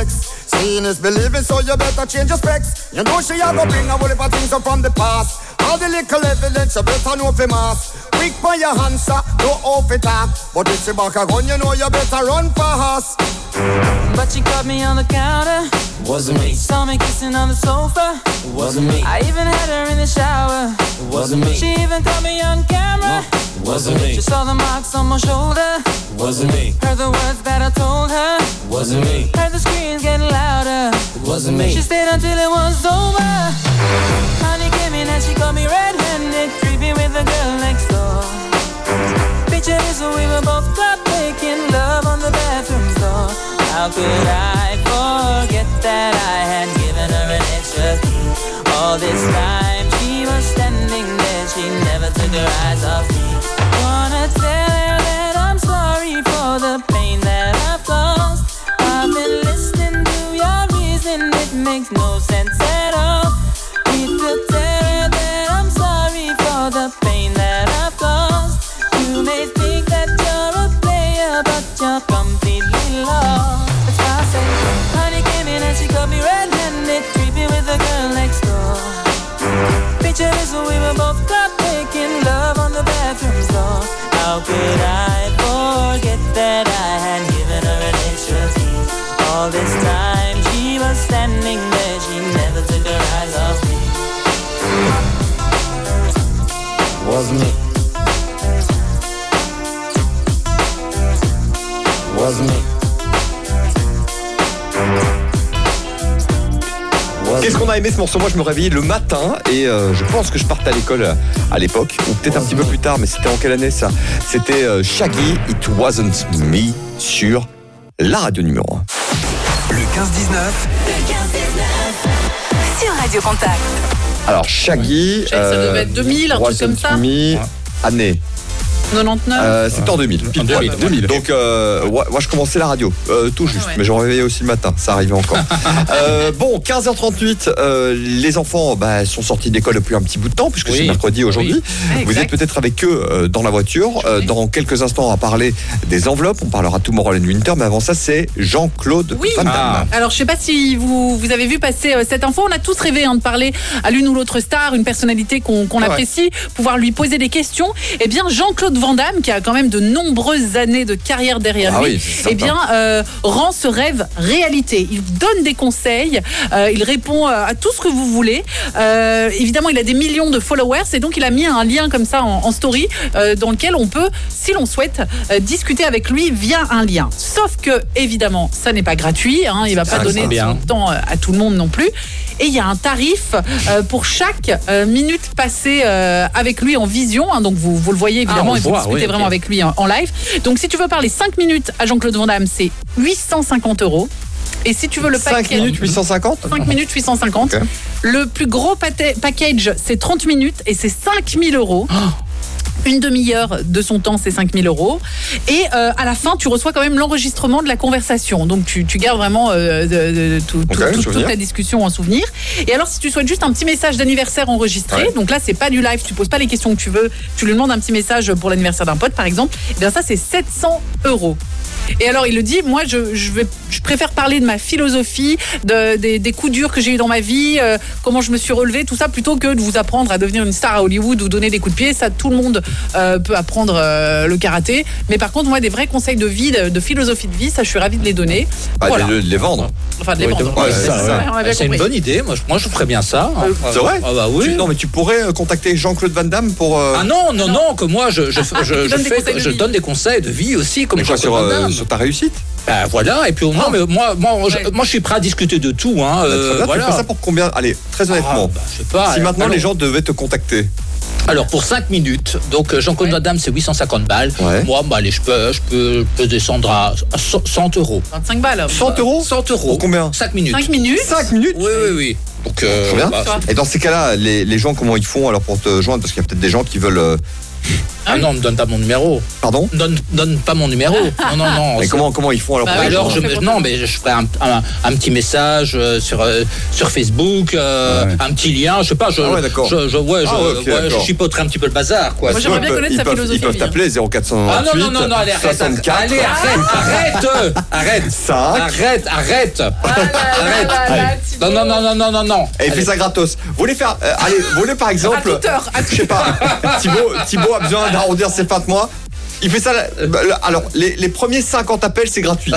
Speaker 16: Seeing is believing, so you better change your specs. You know she a go bring a whole heap of things up from the past. All the little evidence you better know for mass. Quick by your hands, sir, no off it up. But if she back a gun, you know you better run fast.
Speaker 15: But she caught me on the counter.
Speaker 17: Wasn't me.
Speaker 15: Saw me kissing on the sofa.
Speaker 17: Wasn't me.
Speaker 15: I even had her in the shower.
Speaker 17: Wasn't me.
Speaker 15: She even caught me on camera.
Speaker 17: Wasn't me.
Speaker 15: She saw the marks on my shoulder.
Speaker 17: Wasn't me.
Speaker 15: Heard the words that I told her.
Speaker 17: Wasn't me.
Speaker 15: Heard the screams getting louder.
Speaker 17: Wasn't me.
Speaker 15: She stayed until it was over. Honey came in and she caught me red-handed, creepy with the girl next door. Picture this, we were both caught making love on the bathroom floor. How could I forget that I had given her an extra key? All this time she was standing there, she never took her eyes off me. Wanna tell her that I'm sorry for the pain that I've caused. I've been listening to your reason, it makes no sense at all. Need to tell her that I'm sorry for the pain that I've caused. You may think that you're a player, but you're completely lost. That's why I say, honey came in and she caught me red-handed, creepy with the girl next door. Picture this, we were both caught making love on the bathroom floor. How could I forget that I had given her an extra key? All this time she was standing there, she never took her eyes off me.
Speaker 17: Wasn't me. Wasn't me.
Speaker 1: Qu'est-ce qu'on a aimé ce morceau? Moi je me réveillais le matin et euh, je pense que je partais à l'école à l'époque, ou peut-être un petit peu plus tard, mais c'était en quelle année ça? C'était euh, Shaggy, It Wasn't Me sur la radio numéro un.
Speaker 7: Le quinze dix-neuf.
Speaker 12: Le quinze dix-neuf. Sur Radio Contact.
Speaker 1: Alors Shaggy,
Speaker 4: Ça
Speaker 1: euh,
Speaker 4: devait être deux mille, un truc comme ça.
Speaker 1: Me, année.
Speaker 4: quatre-vingt-dix-neuf.
Speaker 1: Euh, c'était en deux mille. Pile poil.
Speaker 6: deux mille.
Speaker 1: Donc, euh, ouais, moi, je commençais la radio, euh, tout juste.
Speaker 4: ouais.
Speaker 1: Mais je me réveillais aussi le matin, ça arrivait encore. euh, bon, quinze heures trente-huit, euh, les enfants bah, sont sortis d'école depuis un petit bout de temps, puisque
Speaker 5: Oui.
Speaker 1: c'est mercredi aujourd'hui.
Speaker 4: Ouais,
Speaker 1: Vous
Speaker 4: exact.
Speaker 1: êtes peut-être avec eux euh, dans la voiture. Euh, dans quelques instants, on va parler des enveloppes. On parlera Tomorrowland Winter, mais avant ça, c'est Jean-Claude
Speaker 4: Oui.
Speaker 1: Van Damme.
Speaker 5: Ah.
Speaker 4: Alors, je sais pas si vous, vous avez vu passer euh, cette info. On a tous rêvé hein, de parler à l'une ou l'autre star, une personnalité qu'on qu'on
Speaker 1: Ouais.
Speaker 4: apprécie, pouvoir lui poser des questions. Eh bien, Jean-Claude Van Damme, qui a quand même de nombreuses années de carrière derrière
Speaker 1: Ah
Speaker 4: lui,
Speaker 1: oui, c'est
Speaker 4: eh bien, euh, rend ce rêve réalité. Il donne des conseils, euh, il répond euh, à tout ce que vous voulez. Euh, évidemment, il a des millions de followers et donc il a mis un lien comme ça en, en story euh, dans lequel on peut, si l'on souhaite, euh, discuter avec lui via un lien. Sauf que, évidemment, ça n'est pas gratuit. Hein, il va pas
Speaker 5: Ça,
Speaker 4: donner
Speaker 5: c'est bien.
Speaker 4: son temps euh, à tout le monde non plus. Et il y a un tarif euh, pour chaque euh, minute passée euh, avec lui en vision. Hein, donc vous, vous le voyez évidemment
Speaker 5: Ah, on
Speaker 4: et
Speaker 5: le
Speaker 4: vous
Speaker 5: voit,
Speaker 4: discutez
Speaker 5: oui,
Speaker 4: vraiment
Speaker 5: ok.
Speaker 4: avec lui en, en live. Donc si tu veux parler cinq minutes à Jean-Claude Van Damme, c'est huit cent cinquante euros. Et si tu veux le
Speaker 1: cinq
Speaker 4: paquet...
Speaker 1: minutes, huit cent cinquante.
Speaker 4: cinq minutes, huit cent cinquante.
Speaker 1: Ok.
Speaker 4: Le plus gros pâté- package, c'est trente minutes et c'est cinq mille euros. Une demi-heure de son temps, c'est cinq mille euros. Et euh, à la fin, tu reçois quand même l'enregistrement de la conversation. Donc, tu, tu gardes vraiment euh, de, de- tout- tout-
Speaker 1: Ok,
Speaker 4: tout-
Speaker 1: souvenir.
Speaker 4: toute la discussion en souvenir. Et alors, si tu souhaites juste un petit message d'anniversaire enregistré,
Speaker 1: Ouais.
Speaker 4: donc là, c'est pas du live, tu poses pas les questions que tu veux, tu lui demandes un petit message pour l'anniversaire d'un pote, par exemple, et bien ça, c'est sept cents euros. Et alors, il le dit, moi, je, je, vais, je préfère parler de ma philosophie, de, des, des coups durs que j'ai eu dans ma vie, euh, comment je me suis relevé, tout ça, plutôt que de vous apprendre à devenir une star à Hollywood ou donner des coups de pied. Ça, tout le monde euh, peut apprendre euh, le karaté. Mais par contre, moi, des vrais conseils de vie, de, de philosophie de vie, ça, je suis ravie de les donner.
Speaker 1: Bah,
Speaker 4: Voilà.
Speaker 1: de, de les vendre.
Speaker 4: Enfin, de les
Speaker 5: Oui,
Speaker 4: vendre.
Speaker 5: de- ouais,
Speaker 1: c'est
Speaker 5: ça,
Speaker 1: ça.
Speaker 4: Ouais, on a bien
Speaker 5: C'est une
Speaker 4: compris.
Speaker 5: bonne idée. Moi, je, moi, je ferais bien ça. hein.
Speaker 1: C'est vrai?
Speaker 5: Ah bah oui.
Speaker 1: Tu- non, mais tu pourrais euh, contacter Jean-Claude Van Damme pour. euh,
Speaker 5: Ah non, non, non, que moi, je, je, je,
Speaker 4: Tu
Speaker 5: je,
Speaker 4: donnes des
Speaker 5: fais-
Speaker 4: conseils de
Speaker 5: je
Speaker 4: vie.
Speaker 5: donne des conseils de vie aussi, comme
Speaker 1: mais quoi,
Speaker 5: Jean-Claude
Speaker 1: sur,
Speaker 5: Van
Speaker 1: euh,
Speaker 5: Damme.
Speaker 1: sur ta réussite?
Speaker 5: Ben voilà, et puis au moins, mais moi, moi, je,
Speaker 4: Ouais.
Speaker 5: moi, je suis prêt à discuter de tout. Hein,
Speaker 1: Bah, très
Speaker 5: euh,
Speaker 1: bien,
Speaker 5: voilà.
Speaker 1: Tu fais ça pour combien? Allez, très honnêtement.
Speaker 5: Ah, bah, je sais pas.
Speaker 1: si
Speaker 5: alors,
Speaker 1: maintenant
Speaker 5: allons.
Speaker 1: les gens devaient te contacter.
Speaker 5: Alors pour cinq minutes, donc euh, Jean-Claude
Speaker 4: Ouais.
Speaker 5: Van Damme c'est huit cent cinquante balles.
Speaker 1: Ouais.
Speaker 5: Moi, bah, allez, je peux, je peux, je peux descendre à à cent euros.
Speaker 4: vingt-cinq balles.
Speaker 1: cent euros?
Speaker 5: cent euros.
Speaker 1: Pour combien?
Speaker 5: cinq minutes.
Speaker 4: cinq minutes.
Speaker 1: cinq minutes?
Speaker 5: Oui, oui, oui. Donc, euh,
Speaker 1: Très bien.
Speaker 5: bah,
Speaker 1: Et dans ces cas-là, les, les gens, comment ils font alors pour te joindre? Parce qu'il y a peut-être des gens qui veulent. euh,
Speaker 5: Ah non, ne donne pas mon numéro.
Speaker 1: Pardon?
Speaker 5: Donne, donne pas mon numéro. Non, non, non.
Speaker 1: Mais comment, comment ils font alors?
Speaker 5: Bah,
Speaker 1: pour les
Speaker 5: alors
Speaker 1: gens
Speaker 5: je, non, mais je ferai un, un, un petit message euh, sur, euh, sur Facebook, euh, ouais. un petit lien, je sais pas, je,
Speaker 1: ah ouais, d'accord.
Speaker 5: je, je, ouais,
Speaker 1: ah,
Speaker 5: je,
Speaker 1: okay,
Speaker 5: ouais, je chipoterai un petit peu le bazar, quoi.
Speaker 4: Moi, j'aimerais bien connaître
Speaker 1: ils
Speaker 4: sa
Speaker 1: peuvent,
Speaker 4: philosophie.
Speaker 1: Ils peuvent t'appeler zéro quatre cent vingt-huit.
Speaker 5: Ah non, non, non, non, allez, arrête,
Speaker 1: soixante-quatre.
Speaker 5: allez, arrête, arrête, arrête,
Speaker 1: cinq.
Speaker 5: arrête, arrête,
Speaker 4: Ah là là là là,
Speaker 5: non, non, non, non, non, non, non.
Speaker 1: Et il fait ça gratos. Vous voulez faire, euh, allez, vous voulez par exemple,
Speaker 4: à toute heure, à toute
Speaker 1: je sais pas, Thibaut, Thibaut a besoin d'arrondir ses fins de mois. Il fait ça. Alors, les, les premiers cinquante appels, c'est gratuit.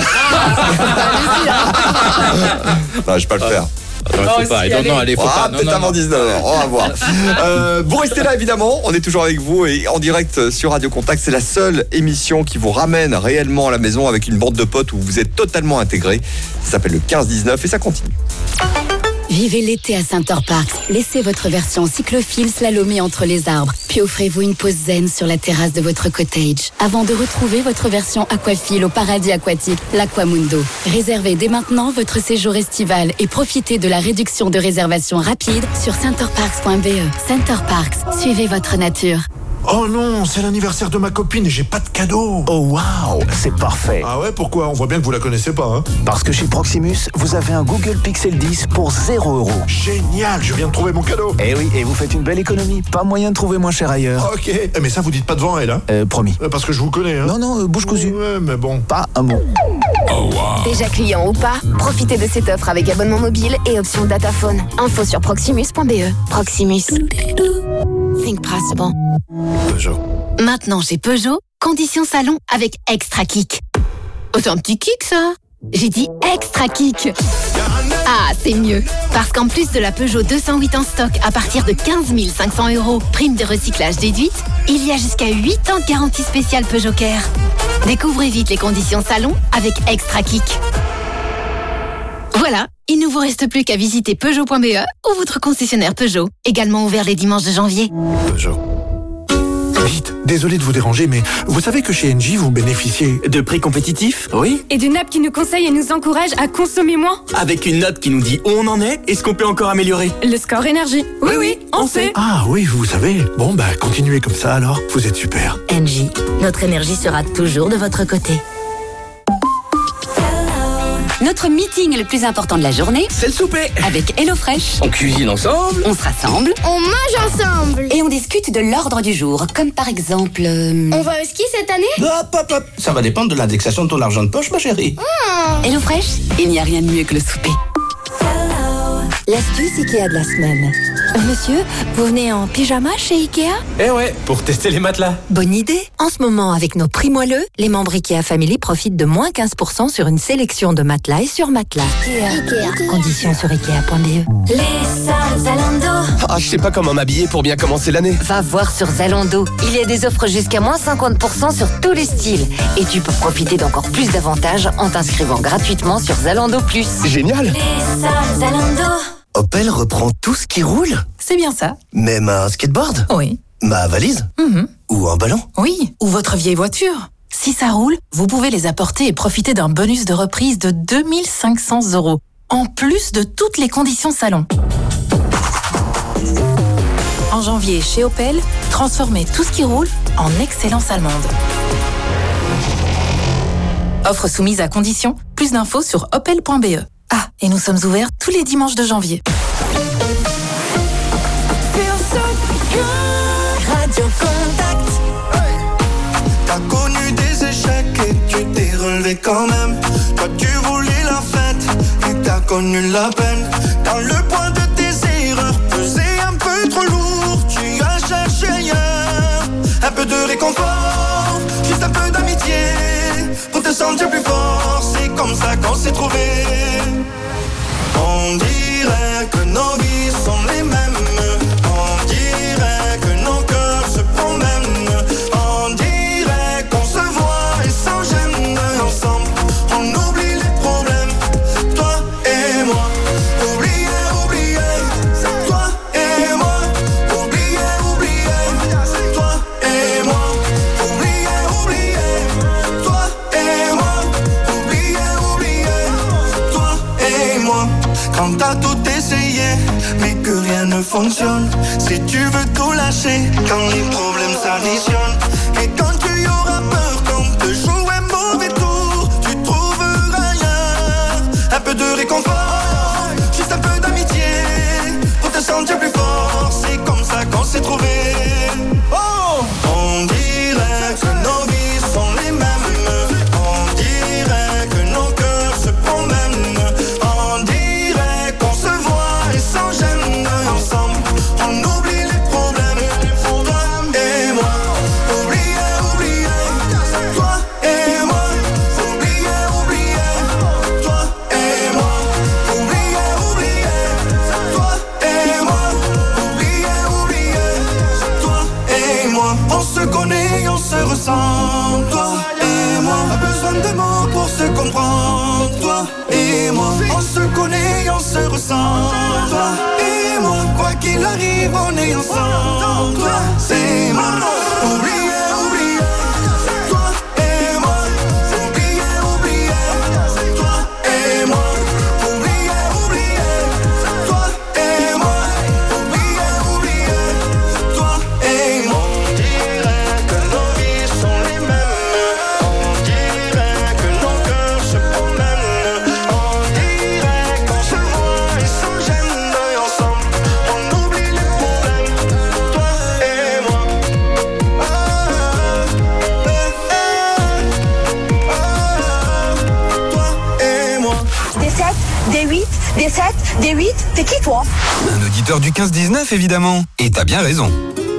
Speaker 1: Non, je vais pas le faire.
Speaker 5: Non, non, faut pas. Non, non, allez, faut
Speaker 1: ah,
Speaker 5: pas.
Speaker 1: peut-être avant dix-neuf heures, on va voir. euh, vous restez là, évidemment. On est toujours avec vous et en direct sur Radio Contact. C'est la seule émission qui vous ramène réellement à la maison avec une bande de potes où vous êtes totalement intégrés. Ça s'appelle le quinze dix-neuf et ça continue.
Speaker 18: Vivez l'été à Center Parcs. Laissez votre version cyclophile slalomer entre les arbres. Puis offrez-vous une pause zen sur la terrasse de votre cottage. Avant de retrouver votre version aquaphile au paradis aquatique, l'Aquamundo. Réservez dès maintenant votre séjour estival et profitez de la réduction de réservation rapide sur centerparks point b e. Center Parcs, suivez votre nature.
Speaker 19: Oh non, c'est l'anniversaire de ma copine et j'ai pas de cadeau.
Speaker 20: Oh waouh, c'est parfait.
Speaker 19: Ah ouais, pourquoi? On voit bien que vous la connaissez pas, hein.
Speaker 20: Parce que chez Proximus, vous avez un Google Pixel dix pour zéro euro.
Speaker 19: Génial, je viens de trouver mon cadeau.
Speaker 20: Eh oui, et vous faites une belle économie. Pas moyen de trouver moins cher ailleurs.
Speaker 19: Ok, mais ça vous dites pas devant elle, hein.
Speaker 20: Euh, promis.
Speaker 19: Parce que je vous connais, hein.
Speaker 20: Non, non, euh, bouche cousue.
Speaker 19: Ouais, mais bon.
Speaker 20: Pas un mot.
Speaker 19: Oh wow.
Speaker 21: Déjà client ou pas, profitez de cette offre avec abonnement mobile et option dataphone. Info sur proximus point b e. Proximus. Think possible.
Speaker 19: Peugeot.
Speaker 21: Maintenant chez Peugeot, condition salon avec Extra Kick. Oh, c'est un petit kick ça. J'ai dit Extra Kick. Ah, c'est mieux. Parce qu'en plus de la Peugeot deux cent huit en stock à partir de quinze mille cinq cents euros, prime de recyclage déduite, il y a jusqu'à huit ans de garantie spéciale Peugeot Care. Découvrez vite les conditions salon avec Extra Kick. Voilà, il ne vous reste plus qu'à visiter Peugeot point b e ou votre concessionnaire Peugeot, également ouvert les dimanches de janvier.
Speaker 19: Peugeot. Vite, désolé de vous déranger, mais vous savez que chez Engie, vous bénéficiez
Speaker 22: de prix compétitifs, oui.
Speaker 23: Et d'une app qui nous conseille et nous encourage à consommer moins.
Speaker 22: Avec une note qui nous dit où on en est et ce qu'on peut encore améliorer.
Speaker 23: Le score énergie. Oui, oui, on sait.
Speaker 19: Ah oui, vous savez. Bon, bah continuez comme ça alors. Vous êtes super.
Speaker 12: Engie, notre énergie sera toujours de votre côté. Notre meeting le plus important de la journée,
Speaker 22: c'est le souper.
Speaker 12: Avec HelloFresh.
Speaker 22: On cuisine ensemble.
Speaker 12: On se rassemble.
Speaker 21: On mange ensemble.
Speaker 12: Et on discute de l'ordre du jour. Comme par exemple... Euh...
Speaker 21: On va au ski cette année?
Speaker 22: Hop, hop, hop. Ça va dépendre de l'indexation de ton argent de poche, ma chérie.
Speaker 21: Mmh.
Speaker 12: HelloFresh, il n'y a rien de mieux que le souper.
Speaker 21: L'astuce Ikea de la semaine. Monsieur, vous venez en pyjama chez Ikea?
Speaker 22: Eh ouais, pour tester les matelas.
Speaker 21: Bonne idée. En ce moment, avec nos prix moelleux, les membres Ikea Family profitent de moins quinze pour cent sur une sélection de matelas et sur matelas. Ikea. Ikea. Conditions sur ikea point b e.
Speaker 12: Les soldes Zalando.
Speaker 22: Ah, je sais pas comment m'habiller pour bien commencer l'année.
Speaker 12: Va voir sur Zalando. Il y a des offres jusqu'à moins cinquante pour cent sur tous les styles. Et tu peux profiter d'encore plus d'avantages en t'inscrivant gratuitement sur Zalando plus.
Speaker 22: C'est génial.
Speaker 12: Les soldes Zalando.
Speaker 24: Opel reprend tout ce qui roule?
Speaker 9: C'est bien ça.
Speaker 24: Même un skateboard?
Speaker 9: Oui.
Speaker 24: Ma valise?
Speaker 9: Mm-hmm.
Speaker 24: Ou un ballon?
Speaker 9: Oui, ou votre vieille voiture. Si ça roule, vous pouvez les apporter et profiter d'un bonus de reprise de deux mille cinq cents euros, en plus de toutes les conditions salon. En janvier, chez Opel, transformez tout ce qui roule en excellence allemande. Offre soumise à condition. Plus d'infos sur opel point b e. Ah, et nous sommes ouverts tous les dimanches de janvier.
Speaker 8: Radio Contact. Hey. T'as connu des échecs et tu t'es relevé quand même. Toi tu voulais la fête et t'as connu la peine. Dans le poids de tes erreurs, pesé un peu trop lourd, tu as cherché ailleurs. Un peu de réconfort, juste un peu d'amitié, pour te sentir plus fort. C'est comme ça qu'on s'est trouvés. On dirait que nos vies sont les mêmes. On dirait que nos cœurs se promènent. On dirait qu'on se voit et sans gêne. Ensemble, on oublie les problèmes. Toi et moi, oublier, oublier. C'est toi et moi, oublier, oublier. C'est toi et moi, oublier, oublier. Toi et moi, oublier, oublier. C'est toi essayer, mais que rien ne fonctionne. Si tu veux tout lâcher, quand les problèmes s'additionnent, et quand tu y auras peur, qu'on te joue un mauvais tour, tu trouveras rien. Un peu de réconfort, juste un peu d'amitié, pour te sentir plus fort. C'est comme ça qu'on s'est trouvé. Oh, on dirait que nos vies sont les mêmes. On dirait que nos cœurs se promènent. On dirait qu'on se voit et sans gêne. Ensemble, on oublie les problèmes. Toi et moi, oublier, oublier. Toi et moi, oublier, oublier. Toi et moi, oublier, oublier. Toi et moi, oublier, oublier. Toi et moi, on se connaît, on se ressent. Toi et moi, pas besoin de mots pour se comprendre. Toi et moi, on se connaît, on se ressent. Toi et moi, quoi qu'il arrive, on est ensemble. Toi, c'est moi, oublier, oublier. Toi et moi, oublier, oublier. Toi et moi, oublier, oublier. Toi et moi, oublier, oublier. Toi et moi. On dirait que nos vies sont les mêmes. On dirait que nos cœurs se promènent. On dirait qu'on se voit et sans gêne. Ensemble, on oublie les problèmes. Toi et moi. Ah, eh, eh, ah, toi et moi.
Speaker 2: Des sept, des huit, des sept, des huit, t'es qui toi?
Speaker 7: Un auditeur du quinze dix-neuf, évidemment. Et t'as bien raison.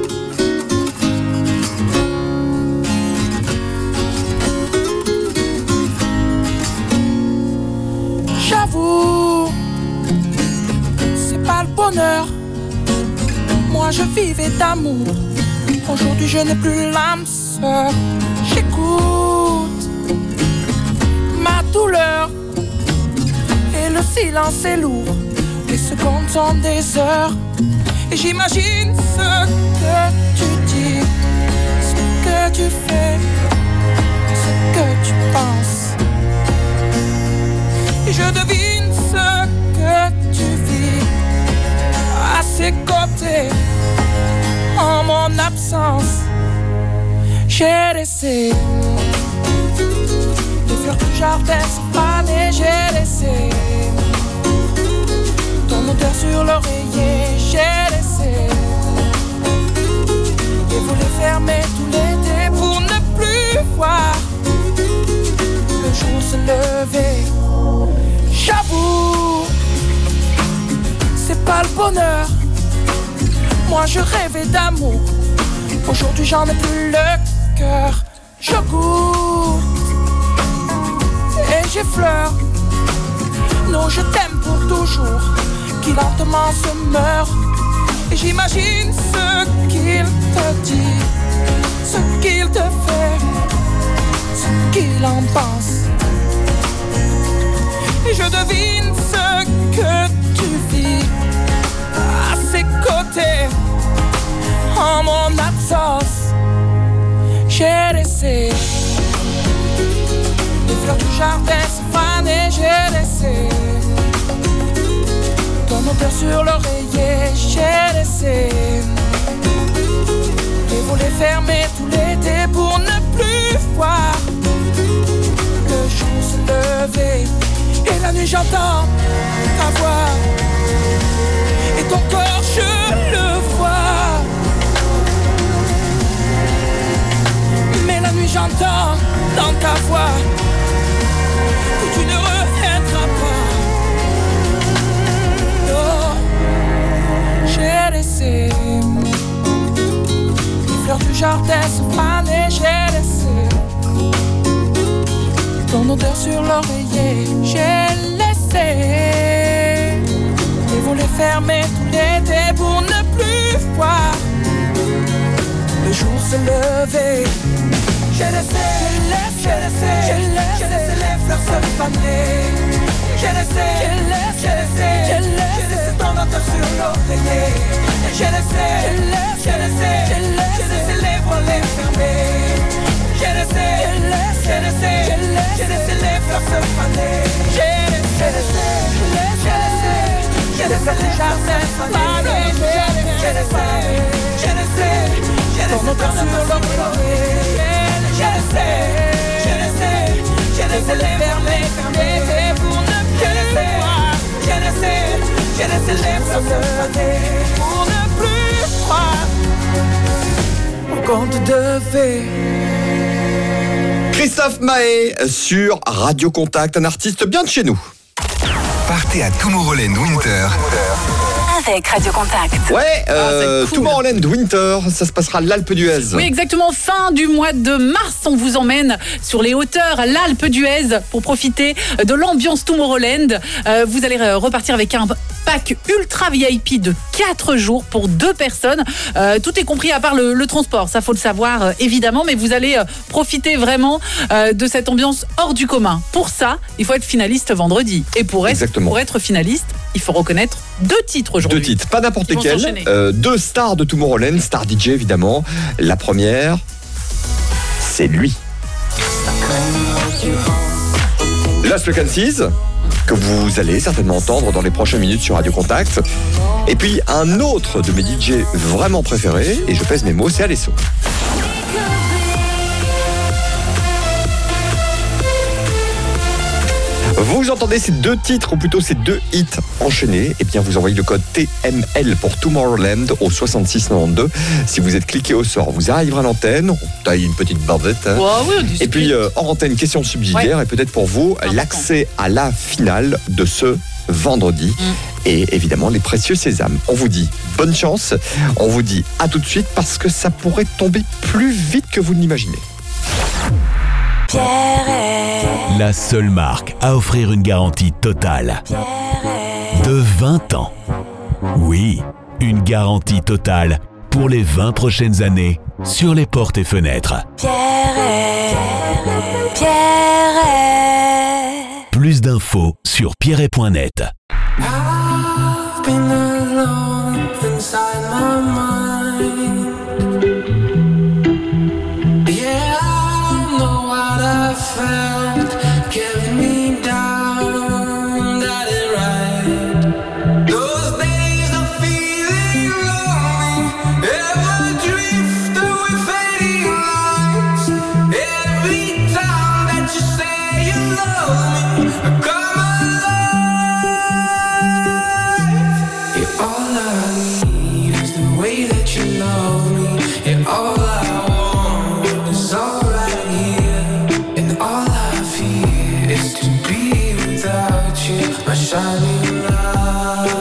Speaker 3: J'avoue, c'est pas le bonheur. Moi je vivais d'amour. Aujourd'hui je n'ai plus l'âme sœur. J'écoute ma douleur. Et le silence est lourd. Les secondes sont des heures. Et j'imagine ce que tu dis, ce que tu fais, ce que tu penses. Et je devine ce que tu vis à ses côtés en mon absence. J'ai laissé les fleurs du jardin se faner. J'ai laissé ton odeur sur l'oreiller. J'ai laissé et voulu fermer tous les dés pour ne plus voir le jour se lever. J'avoue, c'est pas le bonheur. Moi je rêvais d'amour. Aujourd'hui j'en ai plus le cœur. Je goûte et j'effleure. Non, je t'aime pour toujours, qui lentement se meurt. Et j'imagine ce qu'il te dit, ce qu'il te fait, ce qu'il en pense. Et je devine ce que tu vis à ses côtés en mon absence. J'ai laissé les fleurs du jardin se faner. J'ai laissé ton odeur sur l'oreiller. J'ai laissé et voulu fermer tous les dés pour ne plus voir le jour se lever. Et la nuit j'entends ta voix et ton corps je le vois. Mais la nuit j'entends dans ta voix que tu ne reviendras pas. Non, j'ai laissé les fleurs du jardin se faner. J'ai laissé ton odeur sur l'oreiller. J'ai laissé et voulu fermer tous les dés pour ne plus voir le jour se lever. J'ai laissé, j'ai laissé, j'ai laissé les fleurs se faner. J'ai laissé, j'ai laissé, j'ai laissé ton odeur sur l'oreiller. J'ai laissé, j'ai laissé, j'ai laissé les volets fermés. J'ai laissé, j'ai laissé, j'ai laissé les fleurs se faner. J'ai laissé, j'ai laissé, j'ai laissé, je ne sais déjà pas baiser. Je ne sais, je ne sais, je ne sais pas sur l'enlever. Je ne sais, je ne sais, je ne sais les fermer, fermer pour ne plus voir. Je ne sais, je ne sais les fermer pour ne plus croire au conte de fées.
Speaker 1: Christophe Maé sur Radio Contact, un artiste bien de chez nous.
Speaker 7: Partez à Tomorrowland Winter.
Speaker 12: Avec Radio Contact.
Speaker 1: Ouais, euh,
Speaker 4: Ah, cool.
Speaker 1: Tomorrowland Winter, ça se passera à l'Alpe d'Huez.
Speaker 4: Oui, exactement. Fin du mois de mars, on vous emmène sur les hauteurs, à l'Alpe d'Huez, pour profiter de l'ambiance Tomorrowland. Euh, vous allez repartir avec un pack ultra V I P de quatre jours pour deux personnes. Euh, tout est compris à part le, le transport, ça faut le savoir euh, évidemment, mais vous allez euh, profiter vraiment euh, de cette ambiance hors du commun. Pour ça, il faut être finaliste vendredi. Et pour être, pour être finaliste, il faut reconnaître deux titres aujourd'hui.
Speaker 1: Deux titres, pas n'importe
Speaker 4: Qui vont
Speaker 1: lesquels.
Speaker 4: s'enchaîner.
Speaker 1: Euh, deux stars de Tomorrowland, star D J évidemment. La première, c'est lui. Lost Frequencies, que vous allez certainement entendre dans les prochaines minutes sur Radio Contact. Et puis un autre de mes D J vraiment préférés, et je pèse mes mots, c'est Alesso. Vous entendez ces deux titres, ou plutôt ces deux hits enchaînés, et bien vous envoyez le code T M L pour Tomorrowland au soixante-six quatre-vingt-douze. Si vous êtes cliqué au sort, vous arriverez à l'antenne, on taille une petite bardette. Hein.
Speaker 4: Ouais, oui, on dit
Speaker 1: et puis euh, hors antenne, question subsidiaire,
Speaker 4: Ouais.
Speaker 1: et peut-être pour vous, l'accès à la finale de ce vendredi.
Speaker 4: Mm.
Speaker 1: Et évidemment, les précieux sésames. On vous dit bonne chance, on vous dit à tout de suite, parce que ça pourrait tomber plus vite que vous ne l'imaginez.
Speaker 10: La seule marque à offrir une garantie totale de vingt ans. Oui, une garantie totale pour les vingt prochaines années sur les portes et fenêtres. Plus d'infos sur pierret point net.
Speaker 8: I've been alone inside my mind. Yeah, I know what I felt kept me down, got it right. Those days of feeling lonely, ever drift away fading lights. Every time that you say you love me, I come alive. Yeah, all I need is the way that you love me. Yeah, all I want is all right here. And all I feel is to be without you, my shining light.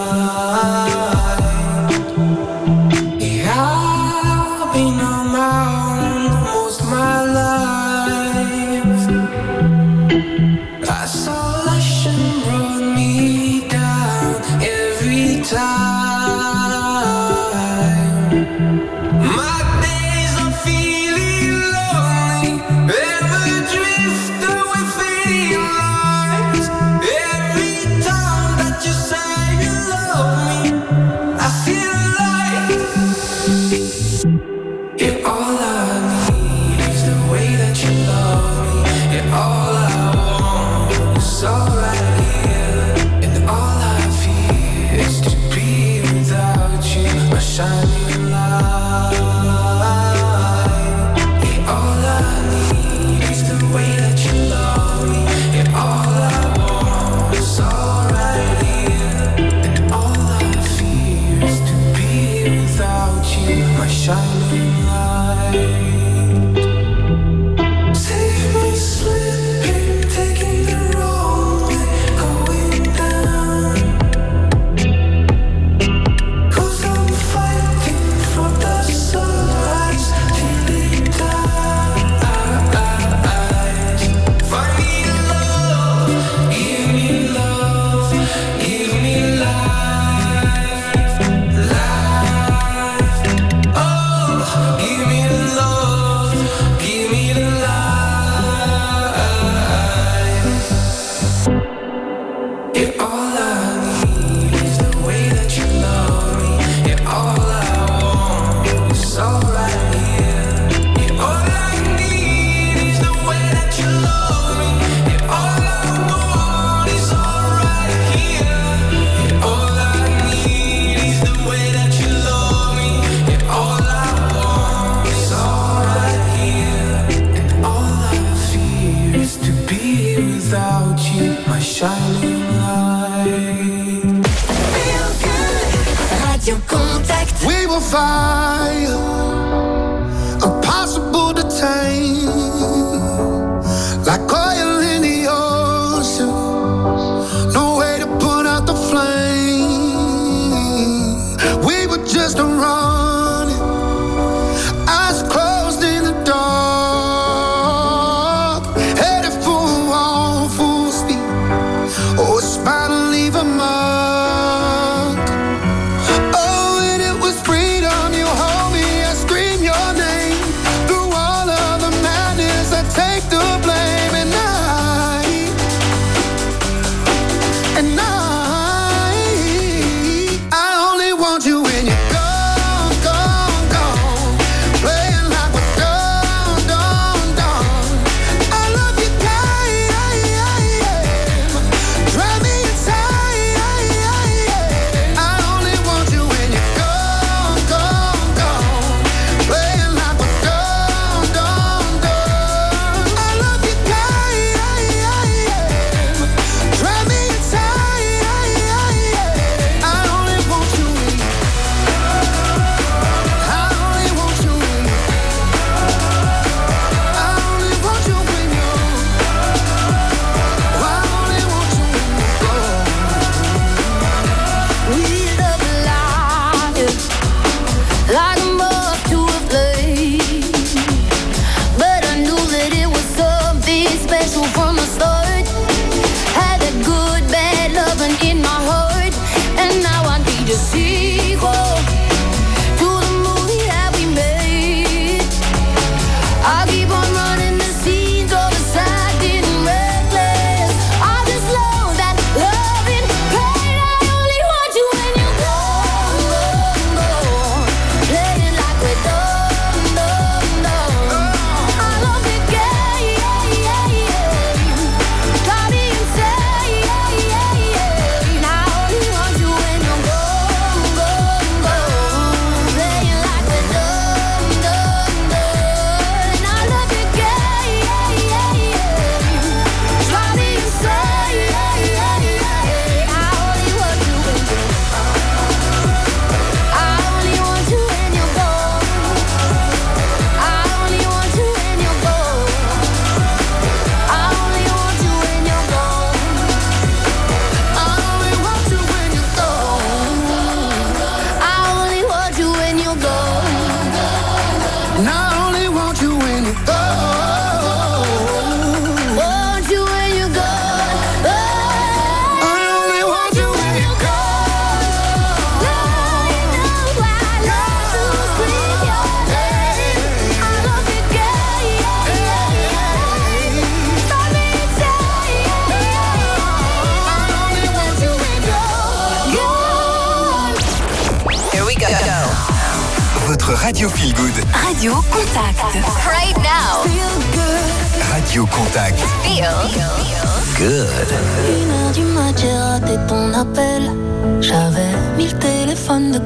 Speaker 8: Yeah, I've been on my own most of my life. Isolation brought me down every time. My days are feeling lonely, ever drift away fading lights. Every time that you say you love me, I feel alive. Yeah, all I need is the way that you love me. Yeah, all I want is all right here. And all I feel is to be without you, my shining light. Yeah, all I need is the way that you love me. Yeah, all I want is all right here. And all I feel is to be without you, my shining light. Save me slipping, taking the wrong way, going down. 'Cause I'm fighting for the sunrise till it dies. Find me love, give me love, give me life, life. Oh, Radio Contact. We will fire, impossible to tame, like oil in the ocean, no way to put out the flame. We were just running, eyes closed in the dark, headed for a wall, full speed. Oh, it's bound to leave a mark. Oh, and it was freedom. You hold me, I scream your name. Through all of the madness, I take the blame. And I, and I, I only want you when you're gone, gone, gone. Playing like we're done, done, done. I love you, guy. Drive me inside. I only want you when you're gone, gone, gone. Playing like we're done, done, done. I love you, guy. Drive me inside. I only want you when I only want you when I only want you when you're I only want you when you're gone.
Speaker 11: We love life like a moth to a flame, but I knew that it was something special from the start. Had that good, bad loving in my heart, and now I need a sequel to the movie that we made. I keep on running the scenes of the sad and reckless. I just love that loving pain. I only want you when you're gone, gone, gone. Playing like we're done, done, done. I love the game, got me insane. I only want you when you're gone, gone, gone. Playing like we're done, done, done. I love the game, got me insane. I only want you when you're I only want you when you're gone. I only want you when you're gone. I only want you when you're gone.
Speaker 8: I only want you when you're gone.
Speaker 11: I only want you when you're gone.
Speaker 8: And I only want you when you're gone.
Speaker 11: Want you when you're gone.
Speaker 8: I only want you when you're gone.
Speaker 11: I love to scream your name. I love the game. Got me insane. I only want you when you're gone.
Speaker 7: Here we go. Votre radio feel good.
Speaker 12: Radio Contact. Right now.
Speaker 7: Radio Contact.
Speaker 12: Feel
Speaker 7: Good.
Speaker 11: Une heure du mat, j'ai raté ton appel. J'avais mis le téléphone de